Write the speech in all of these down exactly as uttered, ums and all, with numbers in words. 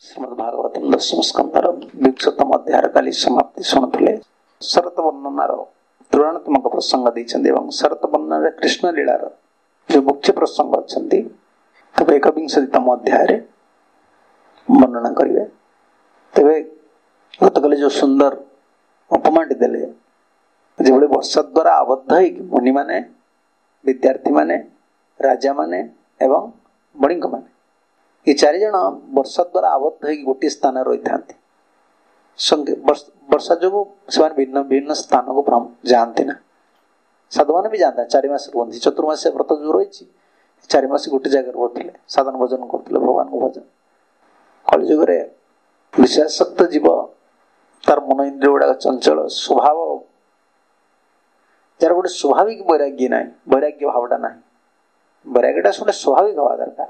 श्रीमद्भागवतम दशम स्कंदर विंशतम अध्याय काली समाप्ति शुणुले शरत वर्णनार तुलनात्मक प्रसंग देते शरत वर्णन कृष्ण लीलार जो मुख्य प्रसंग अच्छा तब एक विंशतितम अध्याय वर्णना करेंगे। तेरे गत काली जो सुंदर उपमाटी देले जो वर्षा द्वारा आबद्ध है मुनि माने विद्यार्थी माने राजा माने एवं बणिक माने ये चारि जन वर्षा द्वारा आबद्ध हो गोटे स्थान रही था। वर्षा जो से भिन्न भिन्न स्थान को जाती ना साधु मैंने भी जाता चार मास रुहति चतुर्मास व्रत जो रही चार मास गोटे जगह रुते साधन भजन करते भगवान को भजन कलिजुग विषयासक्त जीव तार मन इंद्रिय गुड़ाक चंचल स्वभाव जार गोटे स्वाभाविक वैराग्य ना वैराग्य भावटा ना वैराग्यटा गोटे स्वाभाविक हवा दरकार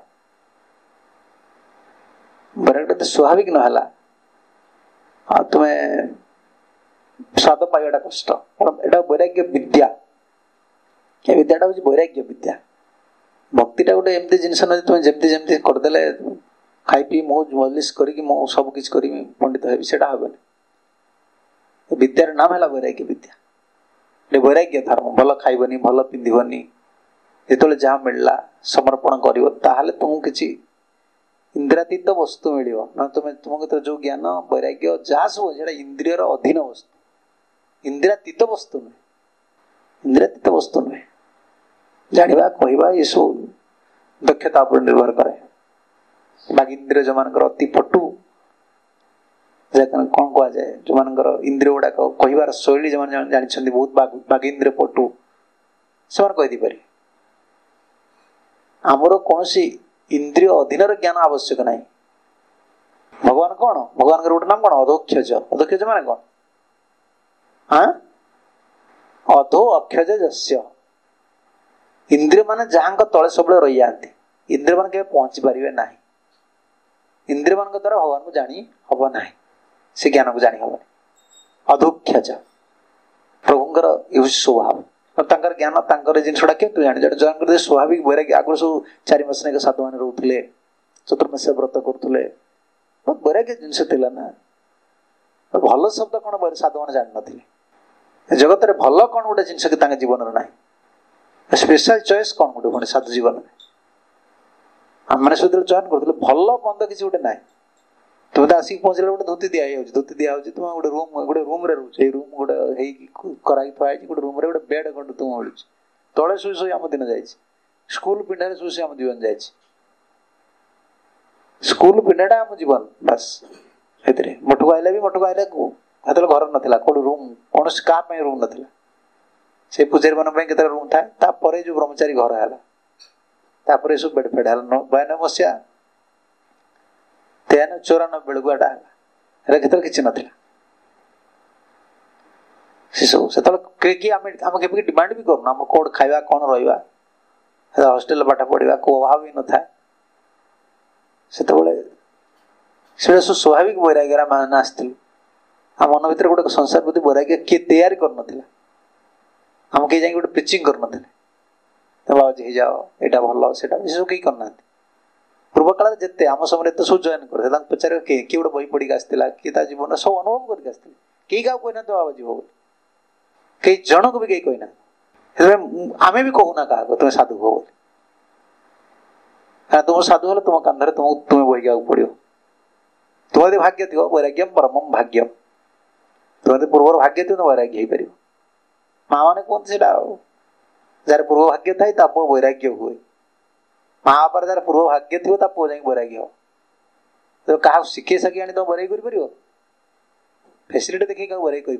वैराग्य तो स्वाभाविक नहला तुम्हें स्वाद पाइबाटा कष्ट एटा वैराग्य विद्या ये विद्याटा हूँ वैराग्य विद्या भक्तिटा गोटे एमती जिनस न तुम जमती जमती करदे खाई पी मौज मजलिस करी मो सब किसी करी पंडित हेबी से हेनी विद्यार नाम है वैराग्य विद्या वैराग्य धर्म भल खाइबनी भल पिंधबनी जो जहाँ मिलला समर्पण कर तुमको किसी इंद्रियातीत वस्तु मिल तुम तुम जो ज्ञान वैराग्य जहाँ सब जो इंद्रिय अधीन वस्तु इंद्रियातीत वस्तु नुहे इंद्रियातीत वस्तु नुहे जाना कहवा ये सब दक्षता पर निर्भर करे बाकी इंद्रिय जो मान अति पटु कौन कह जाए जो मान इंद्रिय गुड़ाक कहबार शैली जो जानी बहुत बाघ इंद्रिय पटु से कहीदी पारे आमर कौन सी इंद्रिय अधीन ज्ञान आवश्यक नहीं। भगवान कौन भगवान गोटे नाम कौन अधोक्षज अधोक्षज माने कौन हाँ अधो अक्षज जस्य इंद्रिय माने जहाँ तले सब रही जाती इंद्रिय मान के पहुंची पारे ना इंद्रिय मान द्वारा भगवान को जानी हम ना से ज्ञान को जानी हम अधोक्षज प्रभुंर यू स्वभाव तांकर ज्ञान तांकर जिनसटा केतु जाने जन स्वाभाविक वैराग्य आगुरी सब चार मास ना साधु मैंने रोते चतुर्मास व्रत करुले बहुत वैराग्य जिनस ना भल शब्द कौन साधु मैंने जान ना जगत में भल कौन गोटे जिनस कि जीवन ना स्पेशल चॉइस कौन गोटे पुणी साधु जीवन में आम मैंने सब चयन करते भल बंद किसी गोटे ना तुम तो आसिक पहुंचे गोटे धोती दिया धोती दिया तुम गोटे रूम गोटे रूम रोचे रूम गोटे कराई थुआई गोटे रूम गोटे बेड खंड तुम मिलूँ तले शुई शुई आम दिन जाए स्कूल पिंडा शुई शुई आम जीवन जाए स्कूल पिंडाटा आम जीवन बस से मठक आइला भी मठक आइला हेत घर नाला कौन रूम कौन क्या रूम नाला से पूजारी मान रूम थाए जो ब्रह्मचारी घर है सब बेड फेड है बयानबे मसीहा तेन चौरानबे बेलुआटा है किसी ना सब से कि डिमांड भी करूँ आम कौन खावा कौन रहा हॉस्टेल पाठ पढ़ा को अभाव भी न था से सब स्वाभाविक वैराग्य मान आसलु आम मन भर गोटे संसार प्रति वैराग्य किए तैयारी कर आम कहीं जाए गोटे प्रिचिंग कर बाबाजी जाओ यहाँ भल से सब कहीं करना पूर्व काल जिते आम समय तो सब जॉइन करते पचार किए किए गोटे बही पढ़ी आसला किए जीवन सब अनुभव करके आसते कई क्या कहना बाबाजी हो कई जन को भी कहीं कहना आम भी कहूना क्या तुम्हें साधु हो बोली तुम साधु हेल्ले तुम कांधे तुम तुम्हें बहिका पड़ो तुम यदि भाग्य थी वैराग्यम परमम भाग्यम तुम यदि पूर्वर भाग्य थी वैराग्य हो पार माँ मैंने कहते जार पूर्व भाग्य था पुओ वैराग्य हुए माँ बापार जार पूर्व भाग्य थी पुओ जाए वैराग्य हो तो क्या शिखे सकी आनी तुम वैराग्य कर फैसिलिटी देखिए क्या वैराग्य कर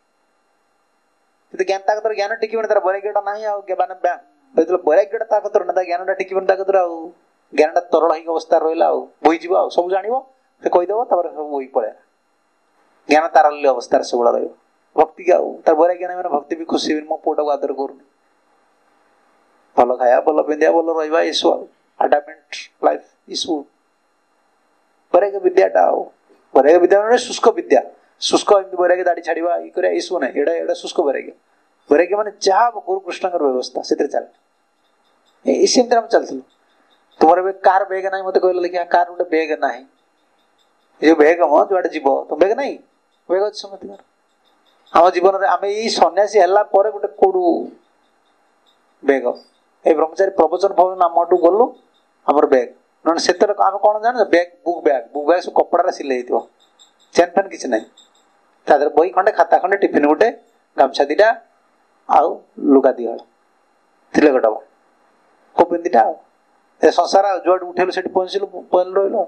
ज्ञान ताकतर ज्ञान टिकबे तार वैराग्यटा ना वैराग्यटा ताकतर ना ज्ञानटा टिकबे ताकतर आ ज्ञानटा तरल हो अवस्था रहा बोईज सब जान से कहीदेव सब बोई पड़े ज्ञान तारल्य अवस्था सब भक्ति क्या तार वैराग्य ना मैंने भक्ति भी खुशी मो पुटा को आदर करूनी भल खाया भल पिंधा भल रहा ये सब अटाचमेंट लाइफ इसु वैराग्य विद्याटा वैराग्य विद्या शुष्क विद्या शुष्क वैराग्य दाढ़ी छाड़ा ये कर इसु ना एड़ा एड़ा शुष्क वैराग्य वैराग्य मैंने जहाँ गुरु कृष्ण व्यवस्था से चल इसी चलते तुम कार बेग ना मत कहल लिखा कार गोटे बेग ना ये बेग म जुआडे जीव तुम बेग नहीं बेग अच्छे समझ आम जीवन में आम यही सन्यासी है गोटे कौड़ू बेग ये ब्रह्मचारी प्रवचन भवन नाम गलु आमर बेग ना से आम कौन जान bag book bag book bag सब कपड़ा सिलाई चेन फैन किसी ना तादर बही खंडे खाता खंडे टिफिन गोटे गामछा दीटा आउ लुगा दिहल तिले गोटा कोपिन दीटा संसार जुआड उठेलु से पहुंचलु पहल रही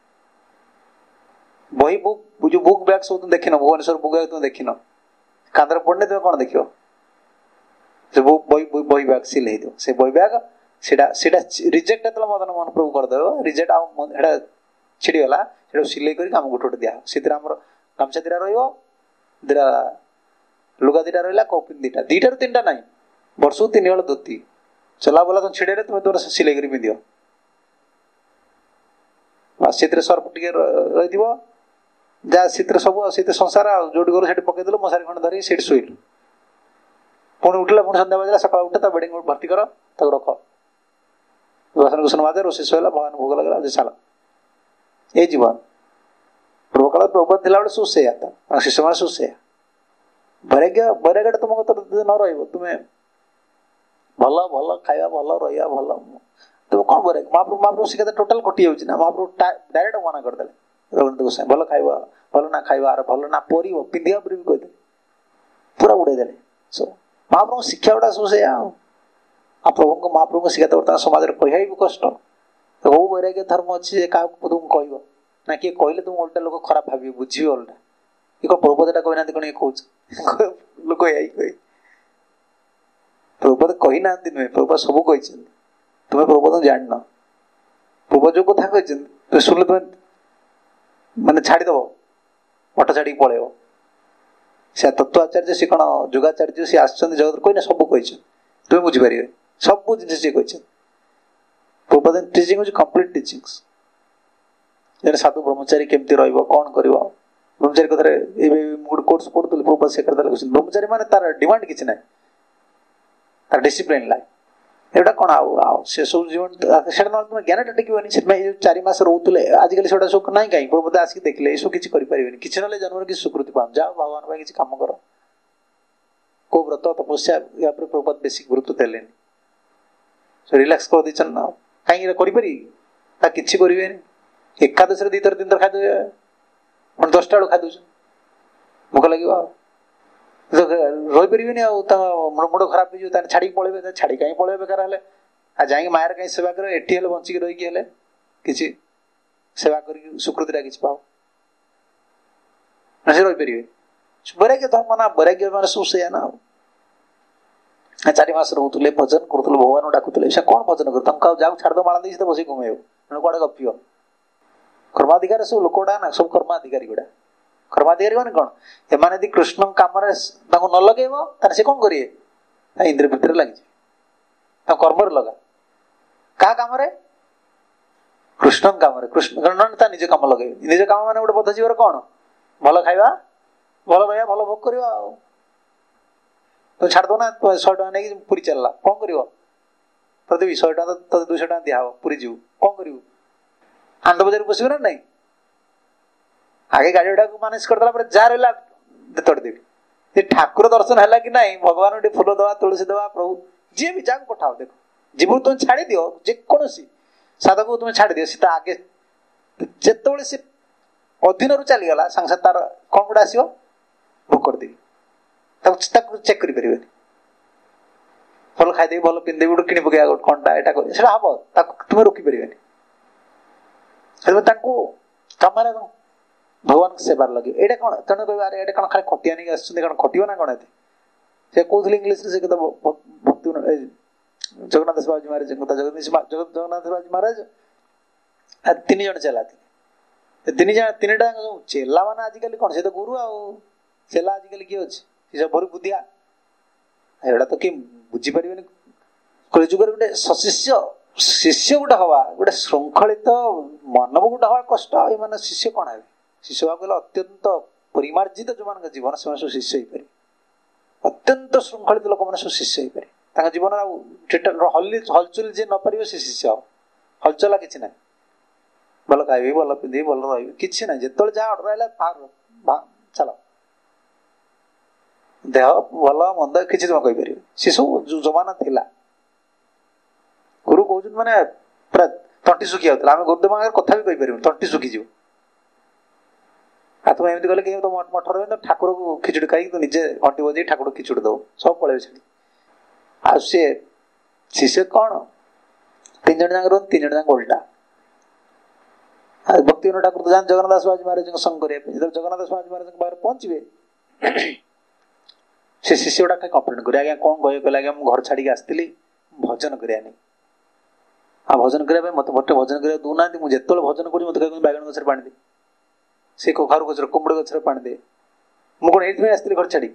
बही बुक जो बुक बैग सब तुम देखिन भुवनेश्वर बुक बैग तुम देखिन कांदर पड़ने तुम कौन देख बही बही बैग सिल से बही बैग रिजेक्ट मदन मोहन प्रभु करदेव रिजेक्ट आटा छिड़गला सिलाई कर गोटे गोटे दिया से गामछा दीटा रहा लुगा दीटा रहा कपिन दीटा दीटा तीन टा ना वर्ष तीन हल धोती चला बोला तुम छिड़े तुम तुम सिलाई कर पिंध से सर्फ टे रही जहाँ से सब से संसार जोटी गलु से पकईदेल मशारी खंड धरिक से शोलु पुणी उठला पुणी सन्ध्या बजा सका उठे बेडिंग भर्ती कर रख बासन कुसन माजे रोषे सहला भगवान भोग लगे चल ये जीवन पूर्व काल प्रभुपाद थिला बेले सुसेया था शिष्य मैंने सुसेया वैराग्य वैराग्य तुम न रही तुम्हें भल भल खाଇବା भल रहा भल तुम कौन वैराग्य महाप्रभु महाप्रभु शिक्षा टोटाल कटि जाऊँ ना महाप्रभु डायरेक्ट मना करदे रघुनाथ गोसाई भल खाଇବା भल ना खाଇବା भल ना परी पिंधिया भी कहते पूरा उड़ेदे सो महाप्रभु शिक्षा गुड़ा सब से आ प्रभु महाप्रभु शिक्षा बर्तमान समाज में कह भी कष्ट तो वो वैराग्य धर्म अच्छे क्या तुम कह ना किए कहले तुम उल्टा लोक खराब भाव बुझे उल्टा ये कौन प्रभुपद कहना कौन ये कह लोक यही कहे प्रभुपद कही ना नुहे प्रभुपद सब कही तुम्हें प्रभुपद जान प्रभुपद जो कथा कही तुम शुणिले तुम्हें मानने छाड़ीद मठ छाड़ी पलैब से तत्वाचार्य सी कौन जुगाचार्य सी आस जगत कही सब कही तुम्हें बुझीपारे सब जिन सी कही प्रभुपद टीचिंग हूँ कंप्लीट टीचिंग जैसे साधु ब्रह्मचारी केमती रहा कौन कर ब्रह्मचारी कथा गोटे कोर्स पढ़ुली प्रभुपद से ब्रह्मचारी मान तार डिमांड किसी ना तार डिसिप्लिन लाइफ एटा कौन आउ से सब जीवन से तुम ज्ञान टेकनी से चार मस रोते आजिकल से सब ना कहीं प्रभुपद आसिक देखले सब किसी करें किसी ना जन्म किसी स्वीकृति पाओ जाओ भगवान किसी कम कर को व्रत तपस्या या प्रभुपद बेसिक गुरुत्व देले रिलैक्स कर दीचन ना कहीं करें किसी करें एकादश दी थर तीन थर खादे मैं दसटा बेलू खादे भोक लगे रही मुंड खराब हो छाड़ी पलैबे छाड़ी कहीं पलैबे बेकार हेले आ जाए मायर कहीं सेवा कर एटी बंचिक रही किसी सेवा कर स्वीकृति किसी पाओ से रही वैराग्य धर्म ना वैराग्य मान सब से ना चार मस रोते भजन करुले भगवान डाकुले से कौन भजन कर तुम जाओ छाड़ दो माला दी बस घुमेब कौड़े गपिव कर्माधिकारी सब लोक गुड़ा ना सब कर्माधिकारी गुड़ा कर्माधिकारी मैंने कौन एम यदि कृष्ण कम न लगे से कौन करेंगे इंद्र भितर लगे कर्म लगा क्या कम कृष्ण कम कृष्ण निज कम लगे निज कम मान गोटे बद्ध जीवर कौन भल खाଇବା भल रहा भल भोग कर तुम छाड़ दो ना तुम शहे टाँग नहीं पूरी चलला कौन कर प्रदेवी शहे टाँग दुई टाँग दिहब पूरी जीव कौन कर आनंद बजार बसबे ना नहीं आगे गाड़ी गुड़ा मानस करदेला जहाँ रहा तोड़देवी ठाकुर दर्शन है कि नहीं भगवान फूल दवा तुलसी दवा प्रभु जी भी जहाँ पठाओ देख जीवन तुम छाड़ दियो जेकोसी साधक तुम छाड़ दियो सी आगे जिते से अधीन रू चलीगला सांगे तार कौन गोटे आस भोग करदेवी चेक करें भल खाईदेवी भल पिंधे गोटे कि पकड़ा गोटे कौनटा यहाँ कर हम तुम रोकीपर कम भगवान सेवार लगे ये कौन तेणु कह ये कौन खाली खटिया नहीं आसुँच कौन खटिव ना कौन से कहते इंग्लीश से भक्ति जगन्नाथ बाबू महाराज जगन्नाथ बाबू महाराज तीन जन चेला तीन जन तीन टा चेला मान आजिकल कौन से तो गुरु आ चेला आजिकल किए अच्छे सब भरी बुद्धिया एटा तो किए बुझीपर कलिजुगर गोटे सशिष्य शिष्य गोटे हवा गोटे श्रृंखलित मानव गोटे हवा कष्ट ये शिष्य कौन है शिष्य भाव कहले अत्यंत परिमार्जित जो मान जीवन से सब शिष्य हो अत्यंत श्रृंखलित लोक मैंने सब शिष्य हो जीवन हलचुल जी न पार से शिष्य हलचला किसी ना ଭଲ ଖାଇବି, ଭଲ ପିନ୍ଧିବି, ଭଲ ରହିବି, କିଛି ନାହିଁ। ଯେତେବେଳେ ଯାହା ଅର୍ଡର ହେଲା ଚାଲ। ଦେହ ଭଲ ମନ୍ଦ କିଛି ତମେ କହିପାରିବେ, ସେ ସବୁ ଜମାନା ଥିଲା। ଗୁରୁ କହୁଛନ୍ତି ମାନେ ପୁରା ତଣ୍ଟି ଶୁଖି ଯାଉଥିଲା। ଆମେ ଗୁରୁଦେବ ଆଗରେ କଥା ବି କହିପାରିବୁ, ତଣ୍ଟି ଶୁଖିଯିବ। ଆଉ ତୁମେ ଏମିତି କଲେ କି ମଠ ରହିବ, ଠାକୁରକୁ ଖିଚୁଡ଼ି ଖାଇକି ତୁ ନିଜେ ଘଣ୍ଟି ବଜେଇ ଠାକୁରକୁ ଖିଚୁଡ଼ି ଦବୁ, ସବୁ ପଳେଇବେ ସେଠି। ଆଉ ସିଏ ଶିଷ୍ୟ କଣ, ତିନି ଜଣ ଯାକ ରୁହନ୍ତି, ତିନି ଜଣ ଯାକ ଓଲଟା। ଭକ୍ତି ଠାକୁର ତ ଯାଆନ୍ତି ଜଗନ୍ନାଥ ଦାସ ବାବାଜୀ ମହାରାଜଙ୍କ ସଙ୍ଗ କରିବା ପାଇଁ। ଯେତେବେଳେ ଜଗନ୍ନାଥ ଦାସ ବାବାଜୀ ମହାରାଜଙ୍କ ପାଖରେ ପହଞ୍ଚିବେ, ସେ ଶିଷ୍ୟ ଗୁଡା ଖାଲି କମ୍ପ୍ଲେନ କରିବେ, ଆଜ୍ଞା କଣ କହିବେ, କହିଲେ ଆଜ୍ଞା ମୁଁ ଘର ଛାଡିକି ଆସିଥିଲି ଭଜନ କରିବା ନାହିଁ। ଆଉ ଭଜନ କରିବା ପାଇଁ ମତେ ଗୋଟେ ଭଜନ କରିବାକୁ ଦଉନାହାନ୍ତି। ମୁଁ ଯେତେବେଳେ ଭଜନ କରୁଛି ମତେ କହିବେ ବାଇଗଣ ଗଛରେ ପାଣି ଦେ, ସେ କଖାରୁ ଗଛରେ, କୁମ୍ବଡ଼ି ଗଛରେ ପାଣି ଦେ। ମୁଁ କଣ ଏଇଥିପାଇଁ ଆସିଥିଲି ଘର ଛାଡିକି?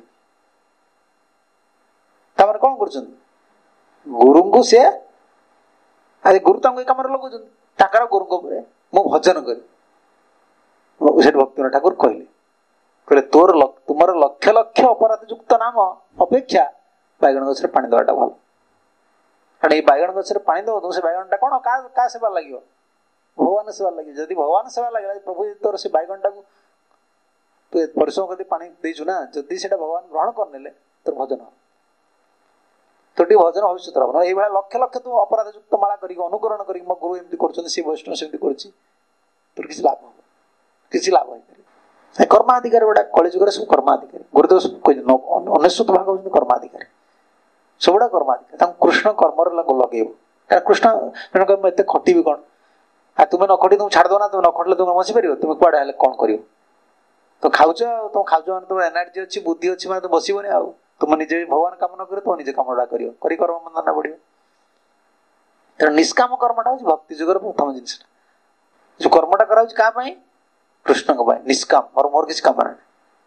ତାମାନେ କଣ କରୁଛନ୍ତି? ଗୁରୁଙ୍କୁ ସେ ଆରେ ଗୁରୁ ତାଙ୍କୁ ଏଇ କାମରେ ଲଗାଉଛନ୍ତି, ତାଙ୍କର ଗୁରୁଙ୍କ ଉପରେ ମୁଁ ଭଜନ କରି। ସେଠି ଭକ୍ତିବିନୋଦ ଠାକୁର କହିଲେ, କହିଲେ ତୋର ତୁମର ଲକ୍ଷ ଲକ୍ଷ ଅପରାଧ ଯୁକ୍ତ ନାମ ଅପେକ୍ଷା ବାଇଗଣ ଗଛରେ ପାଣି ଦେବାଟା ଭଲ। କାରଣ ଏଇ ବାଇଗଣ ଗଛରେ ପାଣି ଦବ, ସେ ବାଇଗଣଟା କଣ କାହା କାହା ସେବା ଲାଗିବ? ଭଗବାନ ସେବା ଲାଗିବ। ଯଦି ଭଗବାନ ସେବା ଲାଗିଲା, ପ୍ରଭୁ ତୋର ସେ ବାଇଗଣଟାକୁ ତୁ ପରିଶ୍ରମ କରି ପାଣି ଦେଇଛୁ ନା, ଯଦି ସେଟା ଭଗବାନ ଗ୍ରହଣ କରିନେଲେ ତୋର ଭଜନ ହବ, ତୋର ଟିକେ ଭଜନ ଭବିଷ୍ୟତ ହବ। ଏଇଭଳିଆ ଲକ୍ଷ ଲକ୍ଷ ତୁ ଅପରାଧ ଯୁକ୍ତ ମାଳା କରିକି ଅନୁକରଣ କରିକି ମୋ ଗୁରୁ ଏମିତି କରୁଛନ୍ତି, ସେ ବୈଷ୍ଣବ ସେମିତି କରୁଛି, ତୋର କିଛି ଲାଭ ହବ, କିଛି ଲାଭ ହେଇପାରିବ। କର୍ମାଧିକାରୀ ଗୁଡା କଳିଯୁଗରେ ସବୁ କର୍ମାଧିକାରୀ। ଗୁରୁଦେବ ସବୁ କହିଛନ୍ତି ଅନେଶ୍ୱତ ଭାଗ ହଉଛନ୍ତି କର୍ମାଧିକାରୀ, ସବୁଗୁଡା କର୍ମାଧିକାରୀ। ତାଙ୍କୁ କୃଷ୍ଣ କର୍ମରେ ଲଗେଇବ। କାରଣ କୃଷ୍ଣ ଜଣେ କହିବ ମୁଁ ଏତେ ଖଟିବି କଣ? ଆଉ ତୁମେ ନ ଖଟି ତୁମେ ଛାଡ଼ିଦବ ନା? ତୁମେ ନ ଖଟିଲେ ତୁମେ ବସିପାରିବ? ତୁମେ କୁଆଡେ ହେଲେ କଣ କରିବ? ତ ଖାଉଛ, ଆଉ ତମେ ଖାଉଛ ମାନେ ତୁମ ଏନର୍ଜି ଅଛି, ବୁଦ୍ଧି ଅଛି ମାନେ ତୁମେ ବସିବନି। ଆଉ ତୁମ ନିଜେ ଭଗବାନ କାମ ନ କରିବ, ତୁମ ନିଜେ କାମଟା କରିବ, କରି କର୍ମ ବନ୍ଧନ ପଡିବ। ତେଣୁ ନିଷ୍କାମ କର୍ମଟା ହଉଛି ଭକ୍ତି ଯୁଗର ପ୍ରଥମ ଜିନିଷଟା। ଯୋଉ କର୍ମଟା କରାହଉଛି କାହା ପାଇଁ? କୃଷ୍ଣଙ୍କ ପାଇଁ। ନିଷ୍କାମ, ମୋର ମୋର କିଛି କାମ ନାହିଁ।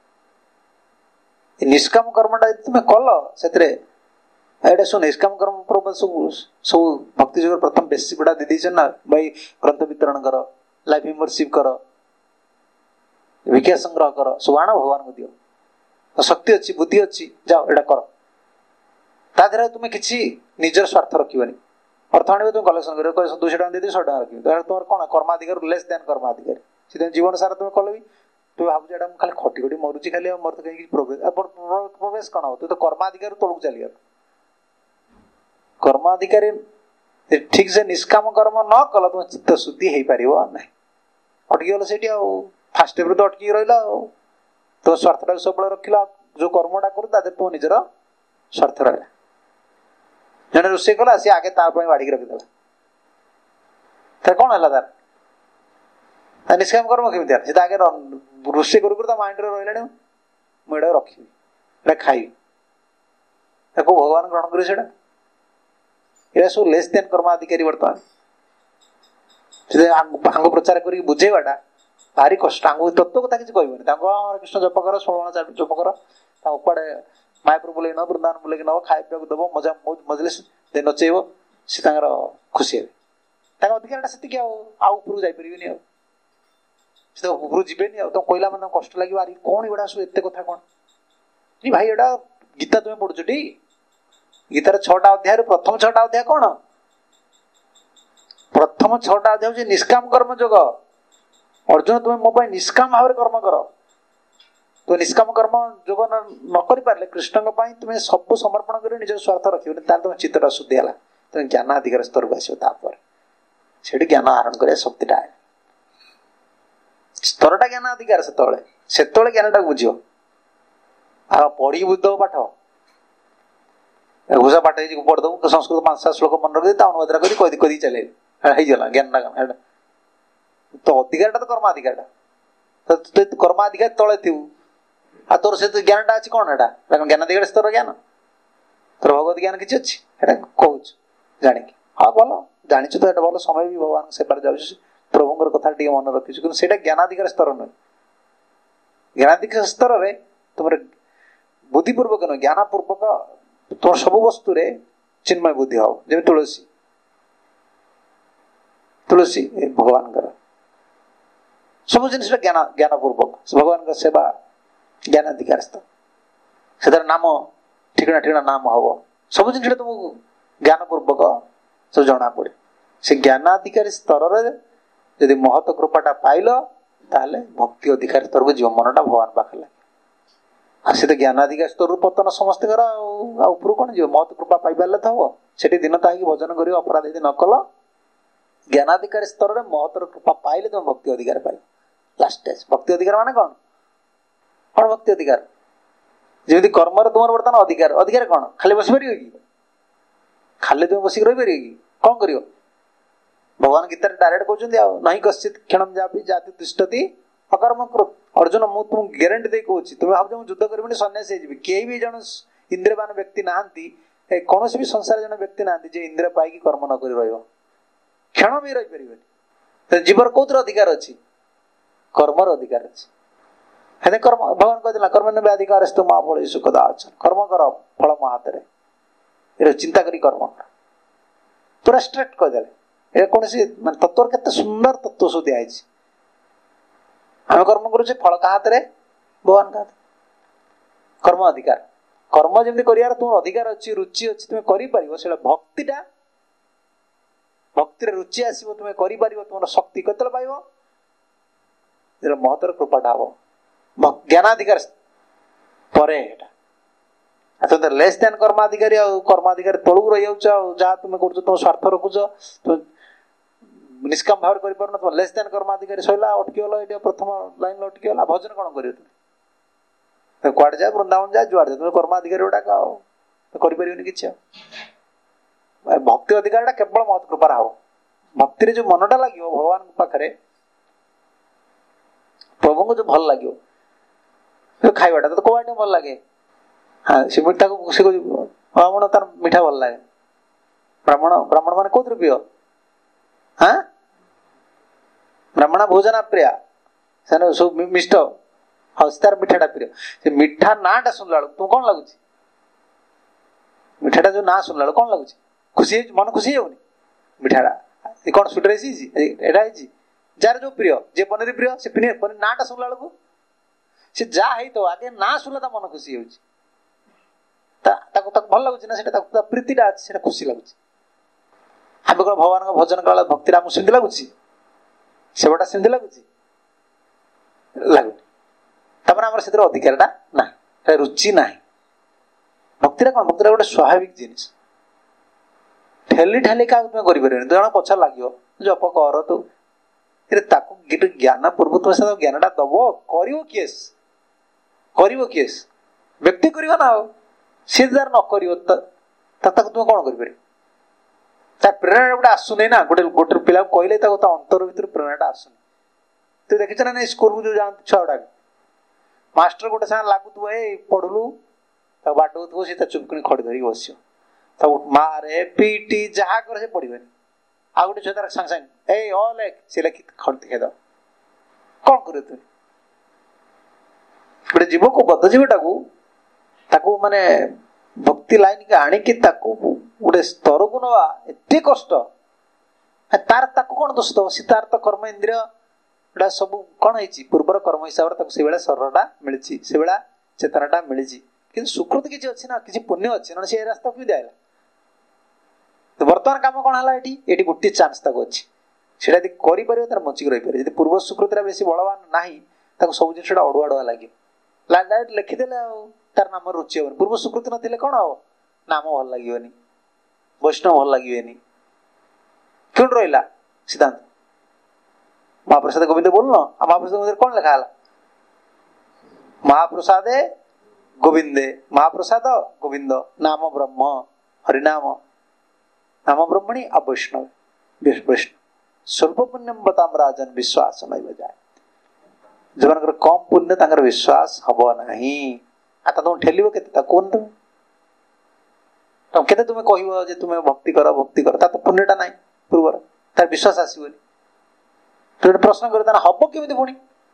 ନିଷ୍କାମ କର୍ମଟା ଯଦି ତୁମେ କଲ, ସେଥିରେ ଏଇଟା ସବୁ ନିଷ୍କାମ କର୍ମ ସବୁ ସବୁ ଭକ୍ତି ଯୁଗର ପ୍ରଥମ ବେସିକ ଗୁଡା ଦେଇଦେଇଛ ନା ଭାଇ। ଗ୍ରନ୍ଥ ବିତରଣ କର, ଲାଇଫ ମେମ୍ବରସିପ କର, ଭିକ୍ଷା ସଂଗ୍ରହ କର, ସବୁ ଆଣ ଭଗବାନଙ୍କୁ ଦିଅ। ଶକ୍ତି ଅଛି, ବୁଦ୍ଧି ଅଛି, ଯାଅ ଏଇଟା କର। ତା ଦେହରେ ତୁମେ କିଛି ନିଜର ସ୍ୱାର୍ଥ ରଖିବନି। ଅର୍ଥ ଆଣିବ, ତୁମେ କଲେକ୍ସନ କରିବ, ଦୁଇଶହ ଟଙ୍କା ଦେଇଦେବି, ଶହେ ଟଙ୍କା ରଖିବି। ତୁମର କଣ କର୍ମାଧିକାର ଲେସ୍ ଦେନ୍ କର୍ମାଧିକାର। ସେଥିପାଇଁ ଜୀବନ ସାରା ତୁମେ କଲେ ବି ତୁମେ ଭାବୁଛ ଏଇଟା ମୁଁ ଖାଲି ଖଟି ଖଟି ମରୁଛି ଖାଲି, ଆଉ ମୋର ତ କିଛି ପ୍ରୋଗ୍ରେସ ପ୍ରୋଗ୍ରେସ କଣ ହବ? ତୁ ତ କର୍ମାଧିକାର ତଳକୁ ଚାଲିଗଲ। କର୍ମାଧିକାରୀ ଠିକ ସେ ନିଷ୍କାମ କର୍ମ ନ କଲ, ତୁମ ଚିତ୍ତ ଶୁଦ୍ଧି ହେଇପାରିବ ନାହିଁ। ଅଟକି ଗଲ ସେଇଠି ଆଉ। ଫାଷ୍ଟ ଷ୍ଟେପରେ ତ ଅଟକି ରହିଲ ଆଉ। ତୁମ ସ୍ୱାର୍ଥଟାକୁ ସବୁବେଳେ ରଖିଲ, ଯୋଉ କର୍ମଟା କରୁ ତା ଦେହରେ ତୁମ ନିଜର ସ୍ୱାର୍ଥ ରହିଲା। ଜଣେ ରୋଷେଇ କଲା, ସିଏ ଆଗେ ତା ପାଇଁ ବାଢିକି ରଖିଦେଲା, ତାର କଣ ହେଲା? ତାର ନିଷ୍କାମ କର୍ମ କେମିତି ହେଲା? ସେ ତ ଆଗେ ରୋଷେଇ କରୁ କରୁ ତା ମାଇଣ୍ଡରେ ରହିଲାଣି ମୁଁ ଏଇଟା ରଖିବି, ଏଇଟା ଖାଇବି, ତାକୁ ଭଗବାନ ଗ୍ରହଣ କରିବେ ସେଇଟା। ଏଇଟା ସବୁ ଲେସ୍ ଦେନ୍ କର୍ମାଧିକାରୀ। ବର୍ତ୍ତମାନ ଆଙ୍ଗ ପ୍ରଚାର କରିକି ବୁଝେଇବାଟା ଭାରି କଷ୍ଟ। ଆଙ୍କୁ ତତ୍ତ୍ୱ କଥା କିଛି କହିବନି। ତାଙ୍କୁ କୃଷ୍ଣ ଜପ କର, ଷୋହଳ ଜପ କର, ତାଙ୍କୁ କୁଆଡେ ମାୟାପୁର ବୁଲେଇ ନବ, ବୃନ୍ଦାବନ ବୁଲେଇକି ନବ, ଖାଇବା ପିଇବାକୁ ଦବ, ମଜା ମଜଲିସ୍ ଦେଇ ନଚେଇବ, ସେ ତାଙ୍କର ଖୁସି ହେବେ। ତାଙ୍କ ଅଧିକାରଟା ସେତିକି। ଆଉ ଆଉ ଉପରକୁ ଯାଇପାରିବେନି। ଆଉ ସେ ତ ଉପରକୁ ଯିବେନି। ଆଉ ତମେ କହିଲା ମାନେ ତାଙ୍କୁ କଷ୍ଟ ଲାଗିବ, ଆରେ କଣ ଏଗୁଡା ସବୁ ଏତେ କଥା କଣ? ଭାଇ ଏଇଟା ଗୀତା ତୁମେ ପଢୁଛ ଟି? ଗୀତାର ଛଅଟା ଅଧ୍ୟାୟରୁ ପ୍ରଥମ ଛଅଟା ଅଧ୍ୟାୟ କଣ? ପ୍ରଥମ ଛଅଟା ଅଧ୍ୟାୟ ହଉଛି ନିଷ୍କାମ କର୍ମ ଯୋଗ। ଅର୍ଜୁନ, ତୁମେ ମୋ ପାଇଁ ନିଷ୍କାମ ଭାବରେ କର୍ମ କର। ତୁମେ ନିଷ୍କାମ କର୍ମ ଯୋଗ ନ କରିପାରିଲେ, କୃଷ୍ଣଙ୍କ ପାଇଁ ତୁମେ ସବୁ ସମର୍ପଣ କରି ନିଜର ସ୍ୱାର୍ଥ ରଖିବନି, ତାହେଲେ ତୁମ ଚିତ୍ତଟା ଶୁଦ୍ଧି ହେଲା। ତୁମେ ଜ୍ଞାନ ଅଧିକାର ସ୍ତରକୁ ଆସିବ। ତାପରେ ସେଠି ଜ୍ଞାନ ଆହରଣ କରିବା ଶକ୍ତିଟା ସ୍ତରଟା ଜ୍ଞାନ ଅଧିକାର। ସେତେବେଳେ ସେତେବେଳେ ଜ୍ଞାନଟାକୁ ବୁଝିବ। ଆଉ ପଢିକି ବୁଝିଦବ ପାଠ, ଘୋଷା ପାଠ ହେଇଛି ପଢିଦବୁ, ସଂସ୍କୃତ ପାଞ୍ଚଟା ଶ୍ଲୋକ ମନେ ରଖିଦେଇ ତା ଅନୁବାଦ କରି କହି କହି ଚାଲିଲେ ହେଇଗଲା ଜ୍ଞାନଟା। ତ ଅଧିକାରଟା ତ କର୍ମାଧିକାରଟା। ତୁ କର୍ମାଧିକାର ତଳେ ଥିବୁ, ଆଉ ତୋର ସେ ଜ୍ଞାନଟା ଅଛି କଣ? ଏଟା ଜ୍ଞାନାଧିକାର ସ୍ତର ଜ୍ଞାନ। ତୋର ଭଗବତ ଜ୍ଞାନ କିଛି ଅଛି? ଏଟା କହୁଛୁ ଜାଣିକି। ହଁ ଭଲ ଜାଣିଛୁ ତ, ଏଟା ଭଲ। ସମୟ ବି ଭଗବାନଙ୍କ ସେବାରେ ଯାଉଛି, ପ୍ରଭୁଙ୍କର କଥା ଟିକେ ମନେ ରଖିଛୁ, କିନ୍ତୁ ସେଇଟା ଜ୍ଞାନାଧିକାର ସ୍ତର ନୁହେଁ। ଜ୍ଞାନାଧିକାର ସ୍ତରରେ ତୁମର ବୁଦ୍ଧିପୂର୍ବକ ନୁହେଁ, ଜ୍ଞାନ ପୂର୍ବକ ତୁମ ସବୁ ବସ୍ତୁରେ ଚିନ୍ମୟ ବୁଦ୍ଧି ହବ। ଯେମିତି ତୁଳସୀ, ତୁଳସୀ ଭଗବାନଙ୍କର ସବୁ ଜିନିଷରେ ଜ୍ଞାନ ଜ୍ଞାନ ପୂର୍ବକ ଭଗବାନଙ୍କ ସେବା ଜ୍ଞାନାଧିକାର ସ୍ତର। ସେଥିରେ ନାମ ଠିକଣା ଠିକଣା ନାମ ହବ। ସବୁ ଜିନିଷଟା ତୁମକୁ ଜ୍ଞାନ ପୂର୍ବକ ସବୁ ଜଣା ପଡେ। ସେ ଜ୍ଞାନାଧିକାରୀ ସ୍ତରରେ जदि महत कृपाटा पाइल ताले भक्ति अधिकार स्तर को जीव मनटा भगवान पाखे लगे आसी तो ज्ञानाधिकार स्तर पतन समस्त ऊपर कौन जीव महत कृपा पाई पारे तो हम से दिन ताकि भजन कर अपराध यदि न कल ज्ञानाधिकार स्तर में महतर कृपा पाइले तुम भक्ति अधिकार पाइल लास्ट स्टेज भक्ति अधिकार माने कौन कौन भक्ति अधिकार जमी कर्म तुम बर्तमान अधिकार अधिकार कौन खाली बस पार कि खाली तुम बसिक रही कि कौन कर भगवान गीता डायरेक्ट कहते नहीं कश्चित क्षण जापी जाति तिष्ठति अकर्म कृत अर्जुन मु तुम ग्यारंटी दे कहूँ तुम भाव युद्ध कर सन्यासी कई भी जन इंद्रियवान व्यक्ति नहांती कौन भी संसार जन व्यक्ति नहांती जे इंद्रिय पाई कर्म न कर क्षण भी रही पारे जीवर कौतर अधिकार अच्छी कर्मर अधिकार अच्छी कर्म भगवान कहते कर्म ने अधिकार माँ फल सुखदा अच्छा कर्म कर फल मो हाथ में चिंता करी कर्म कर पूरा स्ट्रेट कहदेले ये कौन सी मान तत्व केते सुंदर तत्व सब दिखाई आम कर्म करुचे फल का हाथ में भगवान का कर्म अधिकार कर्म जमी कर तुम अधिकार अच्छी रुचि अच्छी तुम्हें कर भक्तिटा भक्ति रुचि आसो तुम्हें कर तुम शक्ति केतल पाइब महतर कृपाटा हम ज्ञानाधिकार परे तुम लेस देन कर्माधिकारी कर्माधिकारी तलू रही जहाँ तुम कर तुम स्वार्थ रखुच तुम निष्काम भाव कर तुम लेस देन कर्माधिकारी सैला अटकीगल ये प्रथम लाइन अटकीगला भजन कौन कर तुम कड़े जा वृंदावन जा जुआड़ जा तुम कर्माधिकारी गुड़ाक कर कि भक्ति अधिकार केवल महत कृपार हम भक्ति जो मनटा लगे भगवान पाखे प्रभु को जो भल लगे खाइबाटा तो कौटे भल लगे हाँ से मीठा को से ब्राह्मण तार मीठा भल लगे ब्राह्मण ब्राह्मण मान कौन प्रिय हाँ ब्राह्मण भोजना प्रिया से सब मिष्ट हाँ तार मीठाटा प्रिय से मीठा नाटा शुणला तुम कौन लगुच मीठाटा जो ना शुणला कौन लगुच खुशी मन खुशी होनी मीठाटा कौन स्वीट राइस जार जो प्रिय जे पनीर प्रिय से पनीर पनीर नाटा शुणला बेलू से जा तो आगे ना शुणला मन खुशी हो भल लगुच ना प्रीतिटा अच्छे खुशी लगुच आम कौन भगवान भजन कला भक्ति आमको सेमती लगुच सेवाटा सेमती लगुच लगुनि आम से अधिकार ना रुचि ना भक्ति कौन भक्ति गोटे स्वाभाविक जिनिस ठेली ठेली क्या तुम कर जन पछा लगे जप कर तू ज्ञान पूर्व तुम से ज्ञानटा दब कर केस कर केस व्यक्ति कर ना सी तार न कर तुम कौन कर प्रेरणा गोटे आसुनी ना गोटे गोटे पिला कहले अंतर भर प्रेरणाटा आसुनी तू देखी ना स्कूल को जो जाती छुआ गुड़ा मास्टर गोटे साथ लगुव ए पढ़लु बाटो सी चुपकिनी खड़ी धरिक बस मारे पीटी जहाँ कर से पढ़े आ गए छुआ तार सांग सांग ए ओ लेख सी लेखि खड़ी देखा दो कौन कर तुम गोटे जीव को बद्ध जीवटा को माने भक्ति लाइन के आणिकी गोटे स्तर को नवा एते कष्ट तार ताको कौन दोष दब सी तार तो कर्म इंद्रिय सब कौन है पूर्वर कर्म हिसाब से शरीरटा मिली से चेतनाटा मिली कि सुकृत किसी अच्छी ना किसी पुण्य अच्छी ना से रास्ता क्यों दिला तो बर्तमान काम कौन है ये गोटे चान्स अच्छी से कर तार बचिक रही पारे पूर्व सुकृत बेस बलवान ना सब जिन अड़ुआ अड़ुआ लगे डायरेक्ट लिखिदेले तार नाम रुचि हेनी पूर्व सुकृति ना कौन हम नाम भल लगे वैष्णव भल लगे क्यों रहा सिद्धांत महाप्रसाद गोविंद बोल न महाप्रसाद गोविंद कौन लिखा महाप्रसादे गोविंदे महाप्रसाद गोविंद नाम ब्रह्म हरिनाम नाम ब्रह्मणि अवैष्णव वैष्णव स्वल्प पुण्यम बताम राजन विश्वास नहीं जाए जो मान कम पुण्य तांकर विश्वास हम नहीं आता तुम ठेल के कौन तुम तुम के तुम्हें कह तुम्हें भक्ति कर भक्ति कर तो पुण्यटा ना पूर्वर तार विश्वास आसबनी तो प्रश्न कर हम केमी पुणी